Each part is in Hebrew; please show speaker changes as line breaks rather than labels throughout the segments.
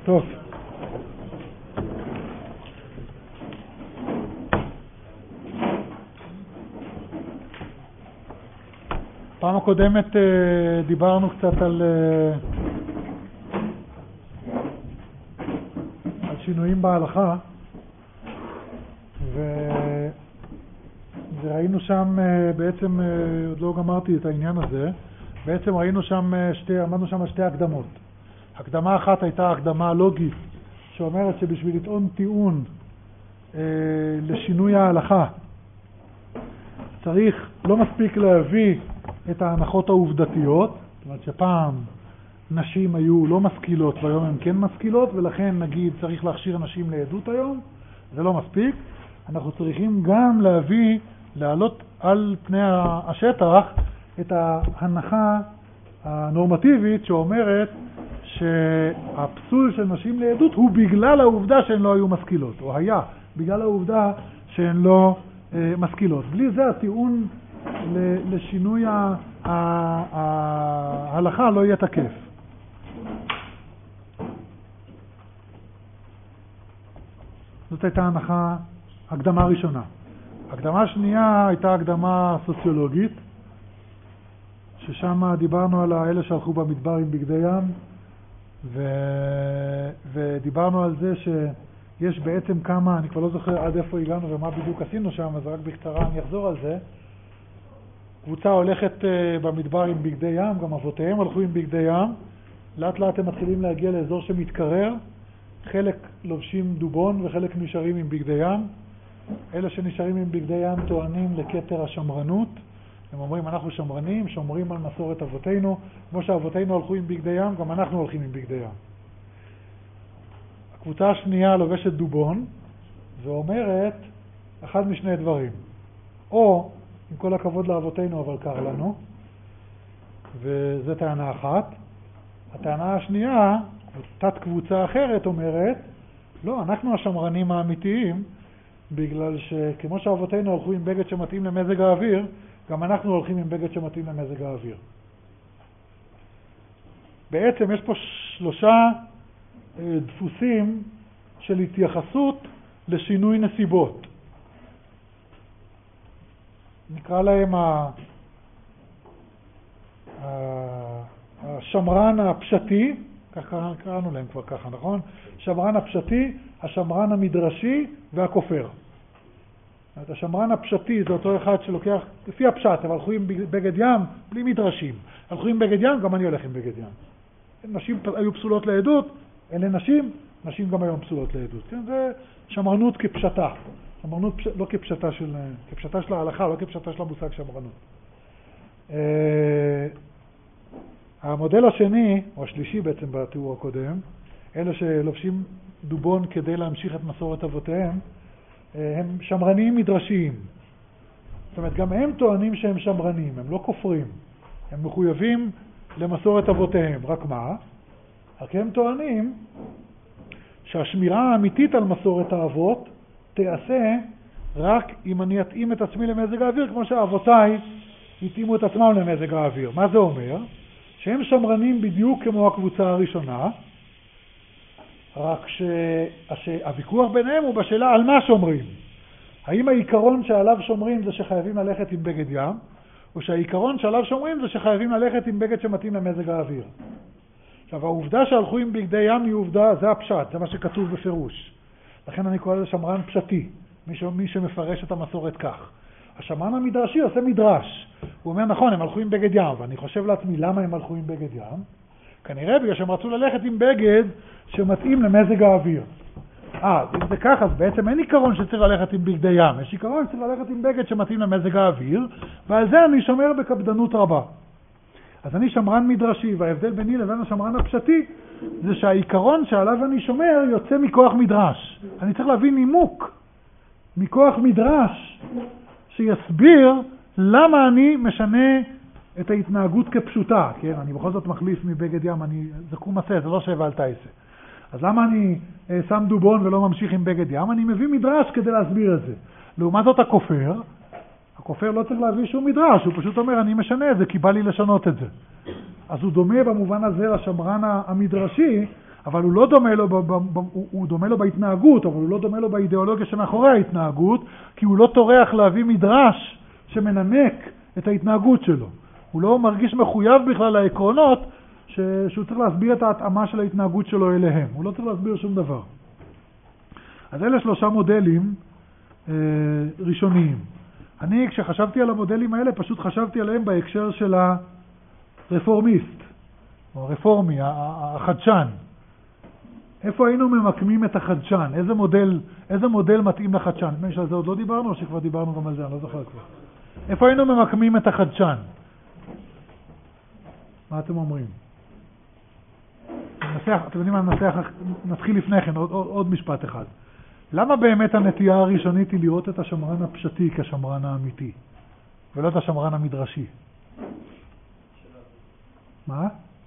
טוב. פעם הקודמת דיברנו קצת על שינויים בהלכה, וראינו שם בעצם, עוד לא גמרתי את העניין הזה, בעצם ראינו שם עמדנו שם שתי הקדמות. הקדמה אחת הייתה הקדמה לוגית, שאומרת שבשביל לטעון טיעון לשינוי ההלכה, צריך, לא מספיק להביא את ההנחות העובדתיות, זאת אומרת שפעם נשים היו לא משכילות והיום הן כן משכילות, ולכן נגיד צריך להכשיר נשים לעדות היום, זה לא מספיק. אנחנו צריכים גם להעלות על פני השטח את ההנחה הנורמטיבית שאומרת שהפסול של נשים לעדות הוא בגלל העובדה שהן לא היו משכילות, או היה בגלל העובדה שהן לא משכילות. בלי זה הטיעון לשינוי ההלכה לא יהיה תקף. זאת הייתה הנחה, הקדמה ראשונה. הקדמה שנייה הייתה הקדמה סוציולוגית, ששם דיברנו על האלה שהלכו במדבר עם בגדי ים, ודיברנו על זה שיש בעצם כמה, אני כבר לא זוכר עד איפה הגענו ומה בדיוק עשינו שם, אז רק בקצרה אני אחזור על זה. קבוצה הולכת במדבר עם בגדי ים, גם אבותיהם הלכו עם בגדי ים, לאט לאט הם מתחילים להגיע לאזור שמתקרר, חלק לובשים דובון וחלק נשארים עם בגדי ים. אלה שנשארים עם בגדי ים טוענים לכתר השמרנות, הם אומרים אנחנו שמרנים, שומרים על מסורת אבותינו, כמו שאבותינו הלכו עם בגדי ים, גם אנחנו הולכים עם בגדי ים. הקבוצה השנייה לובשת דובון ואומרת אחד משני דברים, או עם כל הכבוד לאבותינו אבל קר לנו, וזו טענה אחת. הטענה השנייה, תת קבוצה אחרת אומרת, לא, אנחנו השמרנים האמיתיים, בגלל שכמו שאבותינו הלכו עם בגד שמתאים למזג האוויר, גם אנחנו הולכים עם בגד שמתאים למזג האוויר. בעצם יש פה שלושה דפוסים של התייחסות לשינוי נסיבות. נקרא להם השמרן הפשטי, ככה קראנו להם כבר ככה, נכון? שמרן הפשטי, השמרן המדרשי והכופר. השמרן הפשטי זה אותו אחד שלוקח, לפי הפשט, אבל הלכו עם בגד ים בלי מדרשים. הלכו עם בגד ים, גם אני הולך עם בגד ים. נשים היו פסולות לעדות, אלה נשים, נשים גם היום פסולות לעדות. כן? זה שמרנות כפשטה. שמרנות לא כפשטה של ההלכה, לא כפשטה של המושג שמרנות. המודל השני, או השלישי בעצם בתיאור הקודם, אלה שלובשים דובון כדי להמשיך את מסורת אבותיהם, הם שמרנים מדרשיים. זאת אומרת, גם הם טוענים שהם שמרנים, הם לא כופרים. הם מחויבים למסורת אבותיהם. רק מה? רק הם טוענים שהשמירה האמיתית על מסורת האבות תעשה רק אם אני אתאים את עצמי למזג האוויר, כמו שאבותיי התאימו את עצמם למזג האוויר. מה זה אומר? שהם שמרנים בדיוק כמו הקבוצה הראשונה, רק שהוויכוח ביניהם הוא בשאלה על מה שומרים. האם העיקרון שעליו שומרים זה שחייבים ללכת עם בגד ים, או שהעיקרון שעליו שומרים זה שחייבים ללכת עם בגד שמתאים למזג האוויר. עכשיו, העובדה שהלכו עם בגדי ים היא עובדה, זה הפשט, זה מה שכתוב בפירוש. לכן אני קורא לזה שמרן פשטי, מי שמפרש את המסורת כך. השמרן המדרשי עושה מדרש. הוא אומר, נכון, הם הלכו עם בגד ים, ואני חושב לעצמי למה הם הלכו עם בגד ים. כנראה בגלל שהם רצו ללכת עם בגד שמתאים למזג האוויר. אם זה כך, אז בעצם אין עיקרון שצריך ללכת עם בגדי ים. יש עיקרון שצריך ללכת עם בגד שמתאים למזג האוויר, ועל זה אני שומר בקפדנות רבה. אז אני שמרן מדרשי, וההבדל ביני לבין השמרן הפשטי, זה שהעיקרון שעליו אני שומר יוצא מכוח מדרש. אני צריך להביא נימוק מכוח מדרש שיסביר למה אני משנה את ההתנהגות כפשוטה. כן, אני בכל זאת מחליף מבגד ים, זה קום עשה, זה לא שבע על תייסה. אז למה אני שם דובון ולא ממשיך עם בגד ים? אני מביא מדרש כדי להסביר את זה. לעומת זאת הכופר לא צריך להביא שום מדרש, הוא פשוט אומר אני משנה את זה כי בא לי לשנות את זה. אז הוא דומה במובן הזה לשמרן המדרשי, אבל הוא לא דומה לו, הוא דומה לו בהתנהגות, אבל הוא לא דומה לו באידיאולוגיה שמאחורי ההתנהגות, כי הוא לא טורח להביא מדרש שמנמק את ההתנהגות שלו. הוא לא מרגיש מחויב בכלל לעקרונות שהוא צריך להסביר את ההתאמה של ההתנהגות שלו אליהם. הוא לא צריך להסביר שום דבר. אז אלה 3 מודלים ראשוניים. אני כשחשבתי על המודלים האלה פשוט חשבתי עליהם בהקשר של הרפורמיסט, או הרפורמי, החדשן. איפה היינו ממקמים את החדשן? איזה מודל מתאים לחדשן? נדמה לי שעל זה עוד לא דיברנו או שכבר דיברנו גם על זה? אני לא זוכר כבר. איפה היינו ממקמים את החדשן? מה אתם אומרים? אתם יודעים מה ננסח? נתחיל לפני כן, עוד משפט אחד. למה באמת הנטייה הראשונית היא לראות את השמרן הפשטי כשמרן האמיתי, ולא את השמרן המדרשי? מה?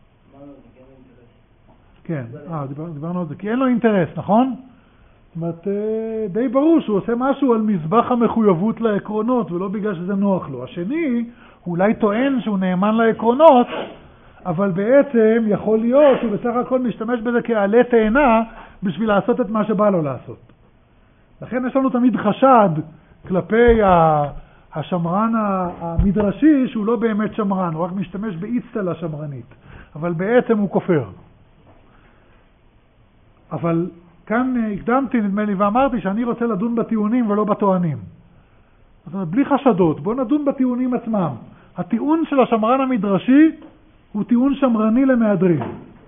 כן, דיברנו על זה, כי אין לו אינטרס, נכון? זאת אומרת, די ברור שהוא עושה משהו על מזבח המחויבות לעקרונות, ולא בגלל שזה נוח לו. השני, הוא אולי טוען שהוא נאמן לעקרונות, אבל בעצם יכול להיות שהוא בסך הכל משתמש בזה כעלה תאנה, בשביל לעשות את מה שבא לו לעשות. לכן יש לנו תמיד חשד כלפי השמרן המדרשי, שהוא לא באמת שמרן, הוא רק משתמש באצטלה שמרנית, אבל בעצם הוא כופר. אבל כאן הקדמתי, נדמה לי, ואמרתי שאני רוצה לדון בטיעונים ולא בטוענים. זאת אומרת, בלי חשדות, בואו נדון בטיעונים עצמם. הטיעון של השמרן המדרשי הוא טיעון שמרני למהדרין.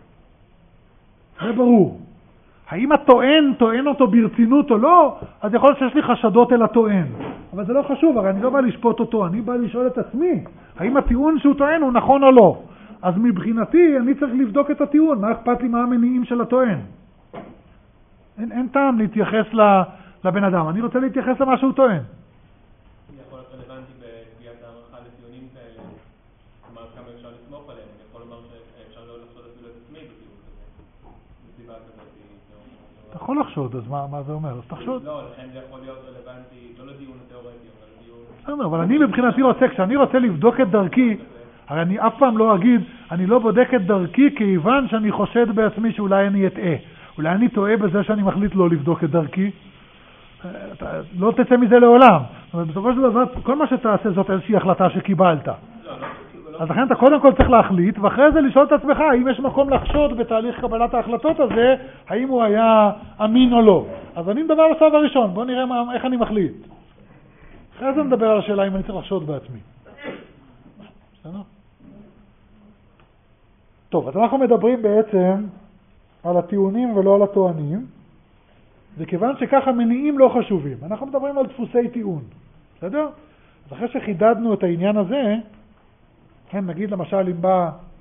זה ברור. האם הטוען טוען אותו ברצינות או לא, אז יכול להיות שיש לי חשדות אל הטוען. אבל זה לא חשוב, הרי אני לא בא לשפוט אותו, אני בא לשאול את עצמי, האם הטיעון שהוא טוען הוא נכון או לא. אז מבחינתי אני צריך לבדוק את הטיעון, מה אכפת לי מה המניעים של הטוען. אין טעם להתייחס לבן אדם, אני רוצה להתייחס למה שהוא טוען.
זה יכול להיות רלוונטי בקביעת הערכה לטיעונים כאלה, כלומר כמה אפשר לסמוך עליהם, אני יכול לומר שאפשר לא לחשוד אפילו את עצמי בטיעון כזה, בסביבה כזאת.
אתה יכול לחשוד, אז מה זה אומר? אז תחשוד.
לא, לכן זה יכול להיות רלוונטי, לא לדיון התיאורטי, אבל לדיון...
בסדר, אבל אני מבחינתי רוצה, כשאני רוצה לבדוק את דרכי, הרי אני אף פעם לא אגיד, אני לא בודק את דרכי כיוון שאני חושד בעצמי שאולי אני אטעה. אולי אני טועה בזה שאני מחליט לא לבדוק את דרכי. לא תצא מזה לעולם. אבל בסופו של דבר, כל מה שתעשה זאת איזושהי החלטה שקיבלת. אז לכן אתה קודם כל צריך להחליט, ואחרי זה לשאול את עצמך, האם יש מקום לחשוד בתהליך קבלת ההחלטות הזה, האם הוא היה אמין או לא. אז אני מדבר על השלב הראשון, בוא נראה איך אני מחליט. אחרי זה נדבר על השאלה אם אני צריך לחשוד בעצמי. בסדר? טוב, אז אנחנו מדברים בעצם על הטיעונים ולא על הטוענים, וכיוון שככה מניעים לא חשובים. אנחנו מדברים על דפוסי טיעון. בסדר? אז אחרי שחידדנו את העניין הזה, כן, נגיד למשל אם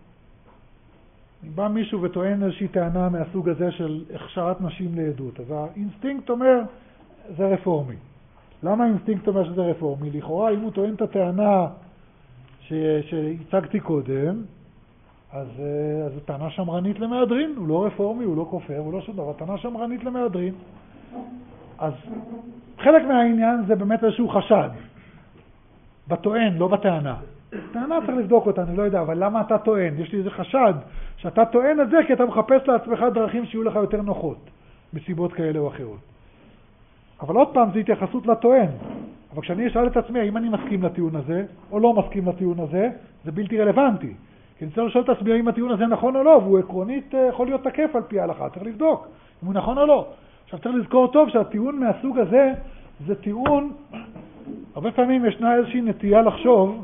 בא מישהו וטוען איזושהי טענה מהסוג הזה של הכשרת נשים לעדות, אז האינסטינקט אומר זה רפורמי. למה האינסטינקט אומר שזה רפורמי? לכאורה אם הוא טוען את הטענה שהצגתי קודם, אז זו טענה שמרנית למהדרין, הוא לא רפורמי, הוא לא כופר, הוא לא שום דבר, טענה שמרנית למהדרין. אז חלק מהעניין זה באמת איזשהו חשד, בטוען, לא בטענה. טענה צריך לבדוק אותה, אני לא יודע, אבל למה אתה טוען? יש לי איזה חשד שאתה טוען את זה כי אתה מחפש לעצמך דרכים שיהיו לך יותר נוחות, מסיבות כאלה או אחרות. אבל עוד פעם, זה התייחסות לטוען. אבל כשאני אשאל את עצמי, האם אני מסכים לטיעון הזה, או לא מסכים לטיעון הזה, זה בלתי רלוונטי. כי אני צריך לשאול את עצמי האם הטיעון הזה נכון או לא, והוא עקרונית יכול להיות תקף על פי ההלכה, צריך לבדוק אם הוא נכון או לא. עכשיו צריך לזכור טוב שהטיעון מהסוג הזה, זה טיעון, הרבה פעמים ישנה איזושהי נטייה לחשוב,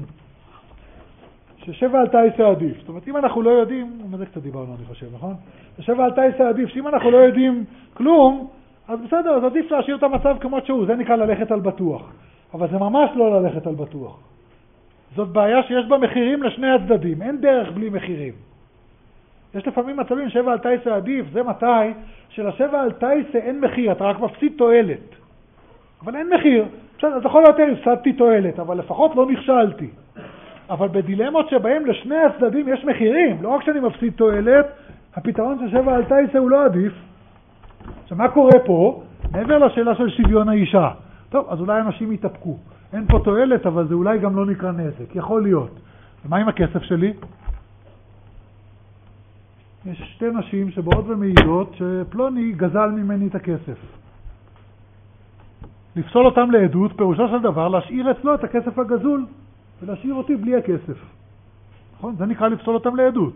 ששבע על תייסה עדיף. זאת אומרת, אם אנחנו לא יודעים, מה זה קצת דיברנו אני חושב, נכון? ששבע על תייסה עדיף, שאם אנחנו לא יודעים כלום, אז בסדר, אז עדיף להשאיר את המצב כמו שהוא, זה נקרא ללכת על בטוח. אבל זה ממש לא ללכת על בטוח. זאת בעיה שיש בה מחירים לשני הצדדים, אין דרך בלי מחירים. יש לפעמים מצבים שבע על תייסה עדיף, זה מתי שלשבע על תייסה אין מחיר, אתה רק מפסיד תועלת. אבל אין מחיר, בסדר, אז לכל היותר הפסדתי תועלת, אבל לפחות לא נכשלתי. אבל בדילמות שבהם לשני הצדדים יש מחירים, לא רק שאני מפסיד תועלת, הפתרון של שבע על תייסה הוא לא עדיף. עכשיו מה קורה פה? מעבר לשאלה של שוויון האישה. טוב, אז אולי אנשים יתאפקו. אין פה תועלת, אבל זה אולי גם לא נקרא נזק. יכול להיות. ומה עם הכסף שלי? יש שתי נשים שבאות ומעידות שפלוני גזל ממני את הכסף. לפסול אותם לעדות, פירושו של דבר להשאיר אצלו את הכסף הגזול ולהשאיר אותי בלי הכסף. נכון? זה נקרא לפסול אותם לעדות.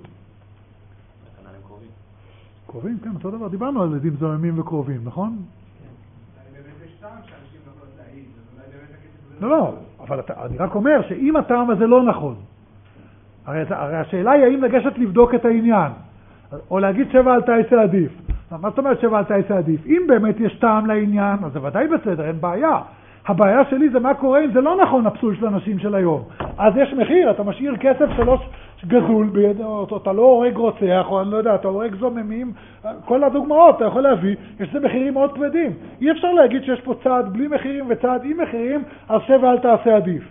קרובים, כן, אותו דבר. דיברנו על עדים זוממים וקרובים, נכון?
אני באמת יש טעם שאנשים לא יכולות להעיד, אז אולי באמת הכסף...
לא, אבל אני רק אומר שאם הטעם הזה לא נכון, הרי השאלה היא האם לגשת לבדוק את העניין, או להגיד שבע על תעשה עדיף. מה זאת אומרת שבע על תעשה עדיף? אם באמת יש טעם לעניין, אז זה ודאי בסדר, אין בעיה. הבעיה שלי זה מה קורה אם זה לא נכון הפסול של אנשים של היום. אז יש מחיר, אתה משאיר כסף שלוש גזול, אתה לא הורג רוצח, או אני לא יודע, אתה הורג זוממים, כל הדוגמאות אתה יכול להביא, יש לזה מחירים מאוד כבדים. אי אפשר להגיד שיש פה צעד בלי מחירים וצעד עם מחירים, אז שבע אל תעשה עדיף.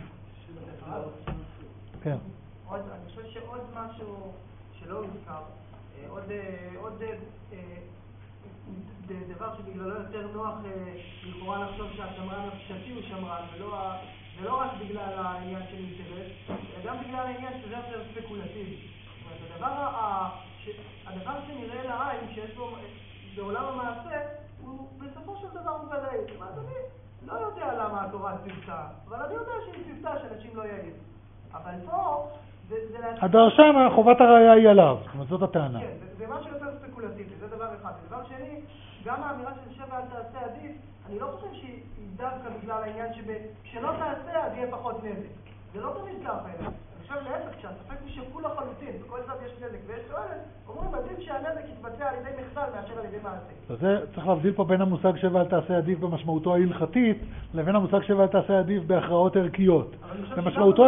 כן.
אני חושב שעוד משהו שלא הוזכר, עוד דבר שבגללו יותר נוח לכאורה לחשוב שהשמרן הפשטי הוא שמרן, ולא רק בגלל העניין של אינטרס, אלא גם בגלל העניין שזה יותר ספקולטיבי. זאת אומרת, הדבר שנראה לעין שיש בו בעולם המעשה, הוא בסופו של דבר הוא ודאי. זאת אומרת, אני לא יודע למה התורה ציוותה, אבל אני יודע שהיא ציוותה שאנשים לא יעיד. אבל פה
הדרשם, חובת הראייה היא עליו, זאת הטענה.
כן, זה משהו יותר ספקולטיבי, זה דבר אחד. דבר שני, גם האמירה של שבע אל תעשה עדיף, אני לא חושב שהיא דווקא בגלל העניין כשלא תעשה אז יהיה פחות נזק. זה לא תמיד ככה. אני חושב להפך, כשהספק הוא שקול לחלוטין, בכל זאת יש נזק ויש תועלת, אומרים עדיף שהנזק יתבצע על ידי מחדל מאשר על ידי מעשה.
אז זה צריך להבדיל פה בין המושג שבע אל תעשה עדיף במשמעותו ההלכתית, לבין המושג שבע אל תעשה עדיף בהכרעות ערכיות. במשמעותו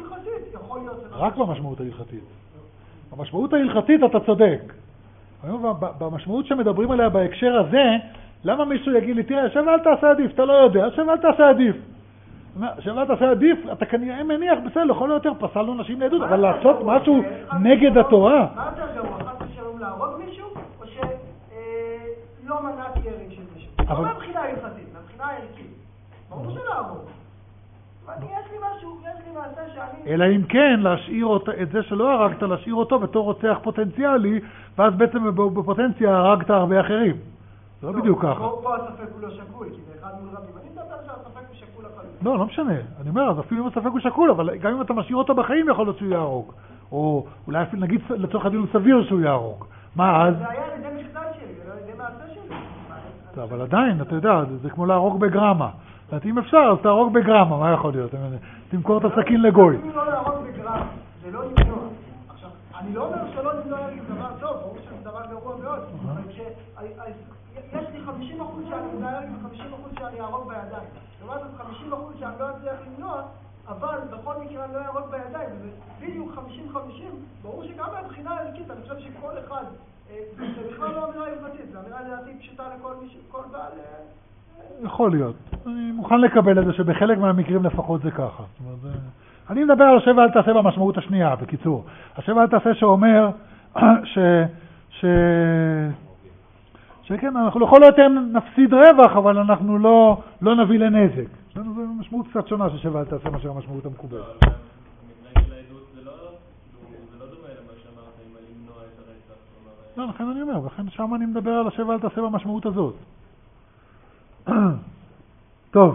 רק במשמעות ההלכתית. במשמעות ההלכתית אתה צודק. במשמעות שמדברים עליה בהקשר הזה, למה מישהו יגיד לי, תראה, שבע אל תעשה עדיף, אתה לא יודע, שבע אל תעשה עדיף. שבע אל תעשה עדיף, אתה כנראה מניח, בסדר, לכל היותר פסלנו נשים לעדות, אבל לעשות משהו נגד התורה.
מה יותר גרוע, חס ושלום להרוג מישהו, או שלא מנעתי ירי של מישהו? לא מהבחינה ההלכתית, מהבחינה הערכית. ברור שלהרוג. יש לי מעשה שאני...
אלא אם כן, להשאיר את זה שלא הרגת, להשאיר אותו בתור רוצח פוטנציאלי, ואז בעצם בפוטנציה הרגת הרבה אחרים. זה לא בדיוק ככה.
פה הספק הוא לא שקול, כי זה אחד מול רבים. אני מדבר שהספק הוא שקול לחלוטין.
לא משנה. אני אומר, אז אפילו אם הספק הוא שקול, אבל גם אם אתה משאיר אותו בחיים, יכול להיות שהוא יהרוג. או אולי אפילו נגיד לצורך הדין הוא סביר שהוא יהרוג. מה אז?
זה היה על ידי מחדל שלי, ולא על ידי מעשה שלי.
אבל עדיין, אתה יודע, זה כמו להרוג בגרמה. אם אפשר, אז תהרוג בגרמה, מה יכול להיות? תמכור את הסכין לגוי.
אם לא להרוג בגרמה, זה לא למנוע. עכשיו, אני לא אומר שלא למנוע זה דבר טוב, ברור שזה דבר גרוע מאוד, אבל יש לי 50% שאני מנהל ו-50% שאני אהרוג בידיים. לעומת זאת 50% שאני לא אצליח למנוע, אבל בכל מקרה אני לא אהרוג בידיים, וזה בדיוק 50-50, ברור שגם מהבחינה הערכית, אני חושב שכל אחד, זה בכלל לא אמירה הלכתית, זה אמירה לדעתי פשוטה לכל בעל...
יכול להיות. אני מוכן לקבל את זה שבחלק מהמקרים לפחות זה ככה. אני מדבר על שבע אל תעשה במשמעות השנייה, בקיצור. השבע אל תעשה שאומר שכן, אנחנו לכל היותר נפסיד רווח, אבל אנחנו לא נביא לנזק. זו משמעות קצת שונה של שבע אל תעשה מאשר המשמעות המקובלת.
המקרה של העדות זה לא דומה למה שאמרת, אם למנוע את הרצח.
לא, לכן אני אומר, לכן שם אני מדבר על השבע אל תעשה במשמעות הזאת. טוב,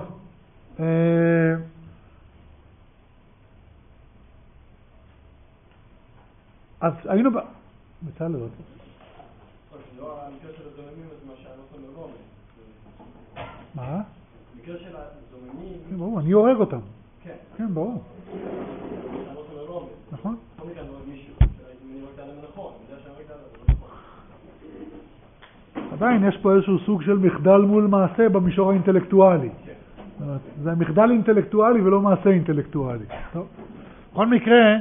אז היינו בצלאל לא
המקרה של הזוממים זה מה שאנחנו לא אומרים.
מה?
המקרה של הזוממים...
כן, ברור, אני הורג אותם.
כן.
כן, ברור.
אנחנו לא אומרים.
נכון.
לא מכאן לא מישהו, אני הורגת עליהם נכון, אני יודע שהרגת עליהם נכון.
עדיין יש פה איזשהו סוג של מחדל מול מעשה במישור האינטלקטואלי. זה מחדל אינטלקטואלי ולא מעשה אינטלקטואלי. טוב. בכל מקרה,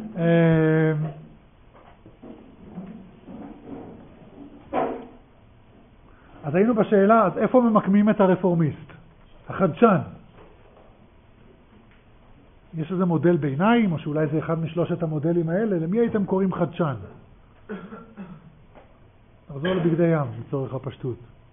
אז היינו בשאלה, אז איפה ממקמים את הרפורמיסט? החדשן. יש איזה מודל ביניים, או שאולי זה אחד משלושת המודלים האלה, למי הייתם קוראים חדשן? נחזור לבגדי ים, לצורך הפשטות.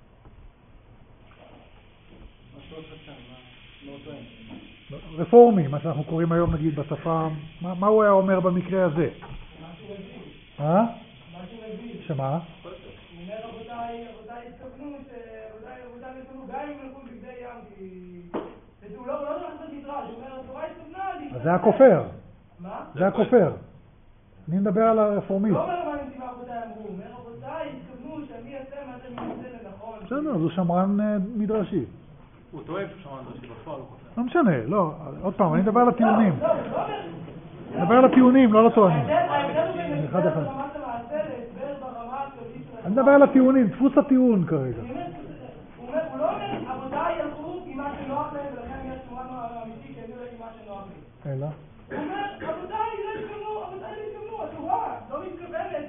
רפורמי, מה שאנחנו קוראים היום נגיד בשפה, מה הוא היה אומר במקרה הזה? שמה?
אומר רבותיי התכוונו גם אם ילכו בגדי ים, כי הוא לא נכנס למדרש, הוא אומר, התורה התכוונה...
אז זה הכופר.
מה?
זה הכופר. אני מדבר על הרפורמי.
לא אומר מה נתימה רבותיי אמרו, אומר רבותיי התכוונו שאני אעשה מה אתם מנסה לנכון.
בסדר, זו שמרן מדרשי.
הוא טוען שהוא שמרן מדרשי, בפועל הוא חופר.
לא משנה, לא, עוד פעם, אני מדבר על הטיעונים. אני מדבר על הטיעונים, לא על הטוענים.
ההבדל הוא בין הסבר ברמת המעשה להסבר ברמה הכללית של...
אני מדבר על הטיעונים, דפוס הטיעון כרגע.
הוא לא אומר, עבודאי ילכו עם מה שנוח להם ולכן יש שמרן אמיתי כי אני הולך עם מה שנוח לי.
אלא?
הוא אומר, עבודאי לא התכוונו, התורה לא מתכוונת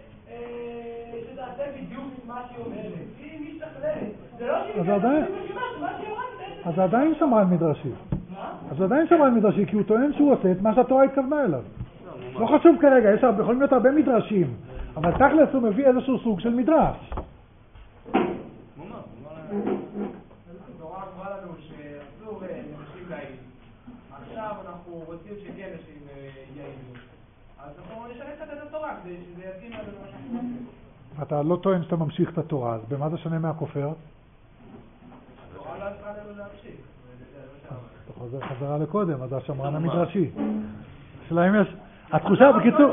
שתעשה בדיוק את מה שהיא אומרת. היא משתכללת. זה לא שהיא מתכוונת מה שהיא אומרת.
אז זה עדיין שמרן מדרשי.
מה?
אז זה עדיין שמרן מדרשי, כי הוא טוען שהוא עושה את מה שהתורה התכוונה אליו. לא חשוב כרגע, יכולים להיות הרבה מדרשים, אבל תכלס הוא מביא איזשהו סוג של מדרש.
התורה אמרה לנו שאסור לנשים להעיד. עכשיו אנחנו רוצים שכן נשים יעידו. אז אנחנו נשנה קצת את התורה כדי שזה יתאים לנו מה שאנחנו רוצים.
אתה לא טוען שאתה ממשיך את התורה, אז במה זה שונה מהכופר?
התורה לא עזרה לנו להמשיך.
אתה חוזר חזרה לקודם, אז זה השמרן המדרשי. שלהם יש... התחושה, בקיצור...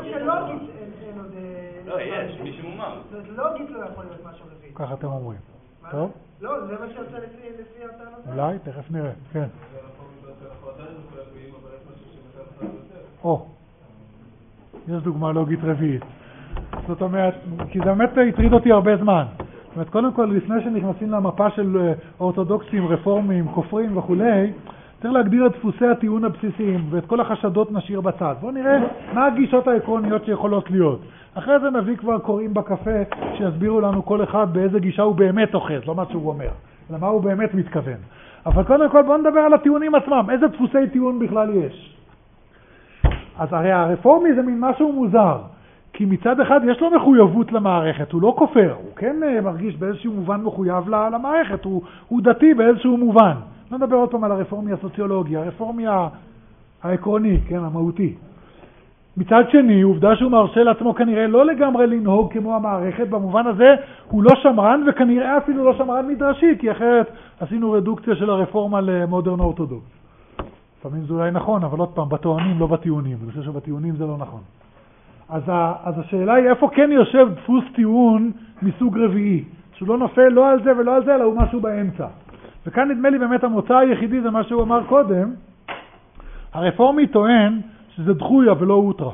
לא, יש, מי שמומר.
זה לוגית לא יכול להיות משהו רביעי.
ככה אתם אומרים. טוב?
לא, זה מה שיוצא לפי הטענות.
אולי, תכף נראה, כן. יש דוגמה לוגית רביעית. זאת אומרת, כי זה באמת הטריד אותי הרבה זמן. זאת אומרת, קודם כל, לפני שנכנסים למפה של אורתודוקסים, רפורמים, כופרים וכולי, צריך להגדיר את דפוסי הטיעון הבסיסיים, ואת כל החשדות נשאיר בצד. בואו נראה מה הגישות העקרוניות שיכולות להיות. אחרי זה נביא כבר קוראים בקפה, שיסבירו לנו כל אחד באיזה גישה הוא באמת אוחז, לא מה שהוא אומר, אלא מה הוא באמת מתכוון. אבל קודם כל בואו נדבר על הטיעונים עצמם, איזה דפוסי טיעון בכלל יש. אז הרי הרפורמי זה מין משהו מוזר, כי מצד אחד יש לו מחויבות למערכת, הוא לא כופר, הוא כן מרגיש באיזשהו מובן מחויב למערכת, הוא דתי באיזשהו מובן. לא נדבר עוד פעם על הרפורמי הסוציולוגי, הרפורמי העקרוני, כן, המהותי. מצד שני, עובדה שהוא מרשה לעצמו כנראה לא לגמרי לנהוג כמו המערכת, במובן הזה הוא לא שמרן וכנראה אפילו לא שמרן מדרשי, כי אחרת עשינו רדוקציה של הרפורמה למודרן אורתודוקס. לפעמים זה אולי נכון, אבל עוד פעם, בטוענים, לא בטיעונים. אני חושב שבטיעונים זה לא נכון. אז השאלה היא איפה כן יושב דפוס טיעון מסוג רביעי, שהוא לא נופל לא על זה ולא על זה, אלא הוא משהו באמצע. וכאן נדמה לי באמת המוצא היחידי זה מה שהוא אמר קודם. הרפורמי טוען שזה דחויה ולא אוטרה.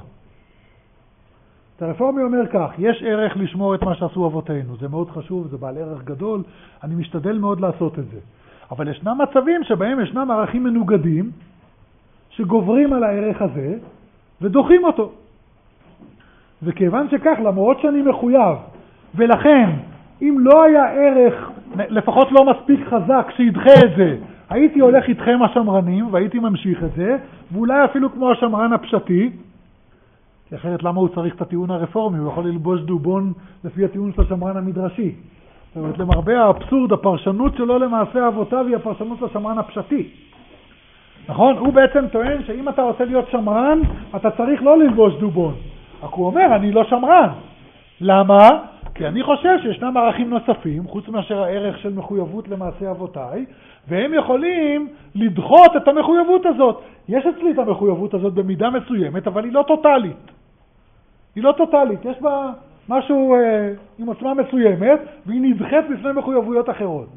הרפורמי אומר כך, יש ערך לשמור את מה שעשו אבותינו, זה מאוד חשוב, זה בעל ערך גדול, אני משתדל מאוד לעשות את זה. אבל ישנם מצבים שבהם ישנם ערכים מנוגדים, שגוברים על הערך הזה, ודוחים אותו. וכיוון שכך, למרות שאני מחויב, ולכן, אם לא היה ערך, לפחות לא מספיק חזק שידחה את זה, הייתי הולך איתכם השמרנים, והייתי ממשיך את זה, ואולי אפילו כמו השמרן הפשטי, כי אחרת למה הוא צריך את הטיעון הרפורמי? הוא יכול ללבוש דובון לפי הטיעון של השמרן המדרשי. זאת אומרת, למרבה האבסורד, הפרשנות שלו למעשה אבותיו היא הפרשנות של השמרן הפשטי. נכון? הוא בעצם טוען שאם אתה רוצה להיות שמרן, אתה צריך לא ללבוש דובון. רק הוא אומר, אני לא שמרן. למה? כי אני חושב שישנם ערכים נוספים, חוץ מאשר הערך של מחויבות למעשה אבותיי, והם יכולים לדחות את המחויבות הזאת. יש אצלי את המחויבות הזאת במידה מסוימת, אבל היא לא טוטלית. היא לא טוטלית, יש בה משהו עם עוצמה מסוימת, והיא נדחת בפני מחויבויות אחרות.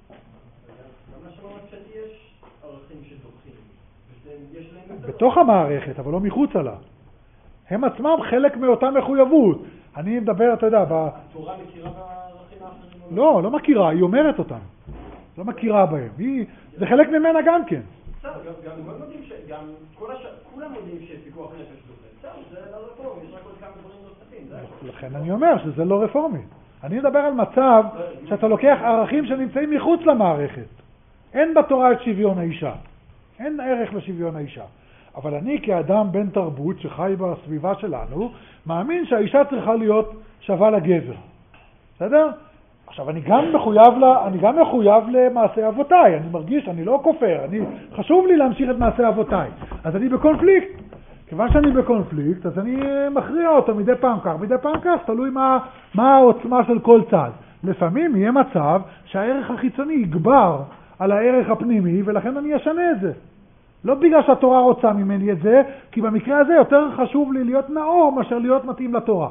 בתוך המערכת, אבל לא מחוץ לה. הם עצמם חלק מאותה מחויבות. אני מדבר, אתה יודע,
התורה מכירה בערכים האחרים?
לא מכירה, היא אומרת אותם. לא מכירה בהם. זה חלק ממנה גם כן.
גם כולם יודעים שפיקוח נפש דוחה. זה לא רפורמי, יש רק עוד כמה דברים נוספים.
לכן אני אומר שזה לא רפורמי. אני מדבר על מצב שאתה לוקח ערכים שנמצאים מחוץ למערכת. אין בתורה את שוויון האישה. אין ערך לשוויון האישה. אבל אני כאדם בן תרבות שחי בסביבה שלנו, מאמין שהאישה צריכה להיות שווה לגבר. בסדר? עכשיו אני גם מחויב למעשה אבותיי. אני מרגיש, אני לא כופר, חשוב לי להמשיך את מעשה אבותיי. אז אני בקונפליקט. כיוון שאני בקונפליקט, אז אני מכריע אותו מדי פעם כך, מדי פעם כך, תלוי מה העוצמה של כל צד. לפעמים יהיה מצב שהערך החיצוני יגבר על הערך הפנימי, ולכן אני אשנה את זה. לא בגלל שהתורה רוצה ממני את זה, כי במקרה הזה יותר חשוב לי להיות נאור מאשר להיות מתאים לתורה.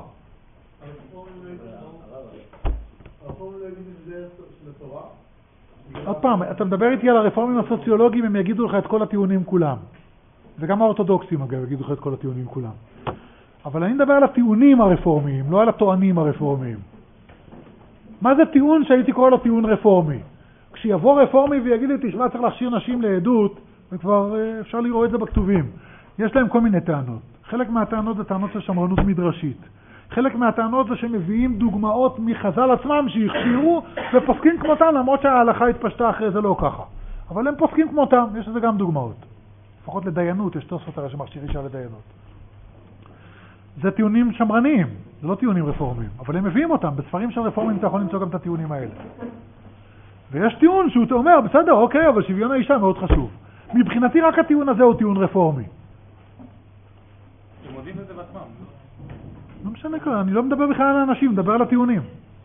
עוד פעם, אתה מדבר איתי על הרפורמים הסוציולוגיים, הם יגידו לך את כל הטיעונים כולם. וגם האורתודוקסים אגב יגידו לך את כל הטיעונים כולם. אבל אני מדבר על הטיעונים הרפורמיים, לא על הטוענים הרפורמיים. מה זה טיעון שהייתי קורא לו טיעון רפורמי? כשיבוא רפורמי ויגיד לי, תשמע, צריך להכשיר נשים לעדות, וכבר אפשר לראות את זה בכתובים. יש להם כל מיני טענות. חלק מהטענות זה טענות של שמרנות מדרשית. חלק מהטענות זה שמביאים דוגמאות מחז"ל עצמם שהכשירו ופוסקים כמותם, למרות שההלכה התפשטה אחרי זה לא ככה. אבל הם פוסקים כמותם, יש לזה גם דוגמאות. לפחות לדיינות, יש תוספות הרי שמכשיר אישה לדיינות. זה טיעונים שמרניים, זה לא טיעונים רפורמיים, אבל הם מביאים אותם. בספרים של רפורמים אתה יכול למצוא גם את הטיעונים האלה. ויש טיעון שהוא אומר, בסדר, אוקיי, אבל שוויון האישה מאוד חשוב. מבחינתי רק הטיעון הזה הוא טיעון רפורמי.
הם מודים לזה בעצמם.
לא משנה כלל, אני לא מדבר בכלל על האנשים, מדבר על הטיעונים.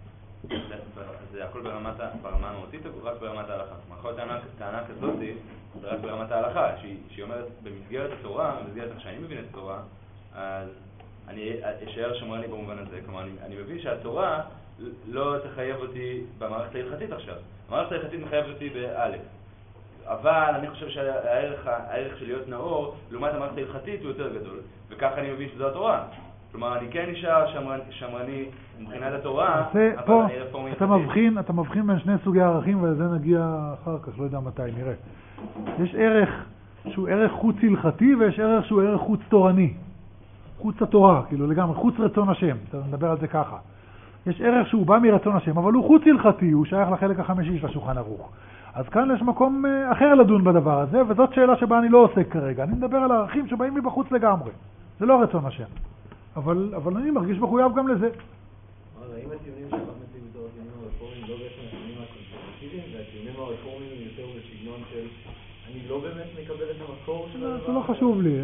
זה הכל ברמה המהותית או רק ברמת ההלכה? יכול להיות טענה כזאת, זה רק ברמת ההלכה, שהיא אומרת במסגרת התורה, במסגרת איך שאני מבין את התורה, אז אני אשאר שמרני במובן הזה. כלומר, אני מבין שהתורה לא תחייב אותי במערכת ההלכתית עכשיו. המערכת ההלכתית מחייבת אותי באלף. אבל אני חושב שהערך של להיות נאור, לעומת המערכת ההלכתית הוא יותר גדול. וככה אני מבין שזו התורה. כלומר, אני כן נשאר שמרני מבחינת התורה, אבל אני רפורמי הלכתי.
אתה מבחין בין שני סוגי ערכים, ולזה נגיע אחר כך, לא יודע מתי, נראה. יש ערך שהוא ערך חוץ הלכתי, ויש ערך שהוא ערך חוץ תורני. חוץ התורה, כאילו לגמרי, חוץ רצון השם. אתה מדבר על זה ככה. יש ערך שהוא בא מרצון השם, אבל הוא חוץ הלכתי, הוא שייך לחלק החמישי של השולחן ערוך. אז כאן יש מקום אחר לדון בדבר הזה, וזאת שאלה שבה אני לא עוסק כרגע. אני מדבר על הערכים שבאים מבחוץ לגמרי. זה לא רצון השם. אבל אני מרגיש מחויב גם לזה.
האם הטיעונים שאנחנו מציעים בתור הטיעונים הרפורמיים לא בעצם הטיעונים הקונסרבטיביים, והטיעונים הרפורמיים יותר בסגנון של אני לא באמת מקבל את המקור של הדבר?
זה לא חשוב לי.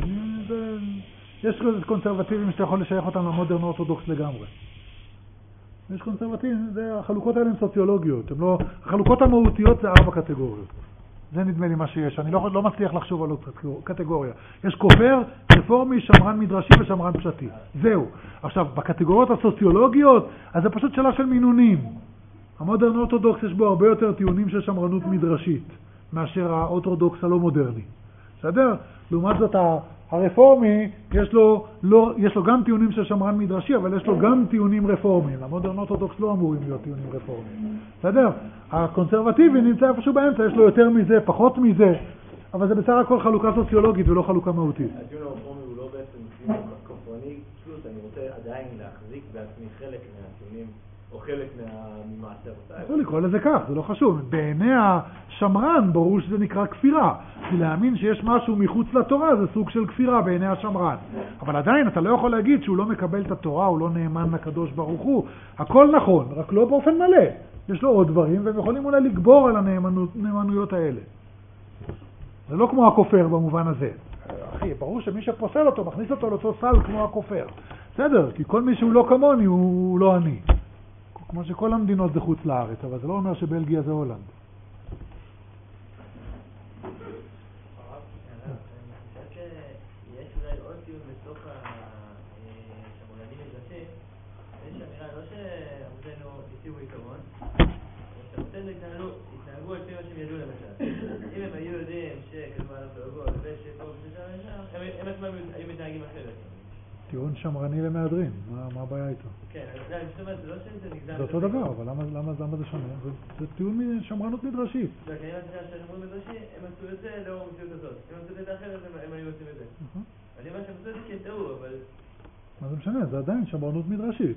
יש קונסרבטיבים שאתה יכול לשייך אותם למודרן אורתודוקס לגמרי. יש קונסרבטיבים, החלוקות האלה הן סוציולוגיות. החלוקות המהותיות זה 4 קטגוריות. זה נדמה לי מה שיש. אני לא מצליח לחשוב על עוד קטגוריה. יש כופר, רפורמי, שמרן מדרשי ושמרן פשטי. זהו. עכשיו, בקטגוריות הסוציולוגיות, אז זה פשוט שאלה של מינונים. המודרן אורתודוקס יש בו הרבה יותר טיעונים של שמרנות מדרשית, מאשר האורתודוקס הלא מודרני. בסדר? לעומת זאת, הרפורמי, יש לו גם טיעונים של שמרן מדרשי, אבל יש לו גם טיעונים רפורמיים. המודרן אורתודוקס לא אמורים להיות טיעונים רפורמיים. בסדר? הקונסרבטיבי נמצא איפשהו באמצע, יש לו יותר מזה, פחות מזה, אבל זה בסך הכל חלוקה סוציולוגית ולא חלוקה מהותית.
הטיעון הרפורמי הוא לא בעצם כופרני, פשוט אני רוצה עדיין להחזיק בעצמי חלק מהטיעונים, או חלק ממעשר.
יכול לקרוא לזה כך, זה לא חשוב. בעיני השמרן ברור שזה נקרא כפירה, כי להאמין שיש משהו מחוץ לתורה זה סוג של כפירה בעיני השמרן. אבל עדיין אתה לא יכול להגיד שהוא לא מקבל את התורה, הוא לא נאמן לקדוש ברוך הוא. הכל נכון, רק לא באופן מלא. יש לו עוד דברים והם יכולים אולי לגבור על הנאמנויות האלה. זה לא כמו הכופר במובן הזה. אחי, ברור שמי שפוסל אותו מכניס אותו לאותו סל כמו הכופר. בסדר, כי כל מי שהוא לא כמוני הוא לא אני. כמו שכל המדינות זה חוץ לארץ, אבל זה לא אומר שבלגיה זה הולנד.
יש אולי עוד טיעון בתוך השמרנים מדרשי, יש אמירה לא שאבותינו הציבו עיקרון, שאבותינו התנהגו על פי מה שהם ידעו למשל. אם הם היו יודעים שכתובה על הפלוגות ושפה ושם, הם עצמם היו מתנהגים אחרת.
טיעון שמרני למהדרין, מה הבעיה איתו?
כן, זאת אומרת, זה לא שזה נגזר...
זה אותו דבר, אבל למה זה שונה? זה טיעון שמרנות מדרשית.
זה כנראה שהשמרנות מדרשי, הם עשו את זה לאור המציאות הזאת. אם הם עשו את זה אחרת, הם היו עושים את זה. אני אומר שהם עשו את זה כי הם טעו, אבל...
מה זה משנה? זה עדיין שמרנות מדרשית.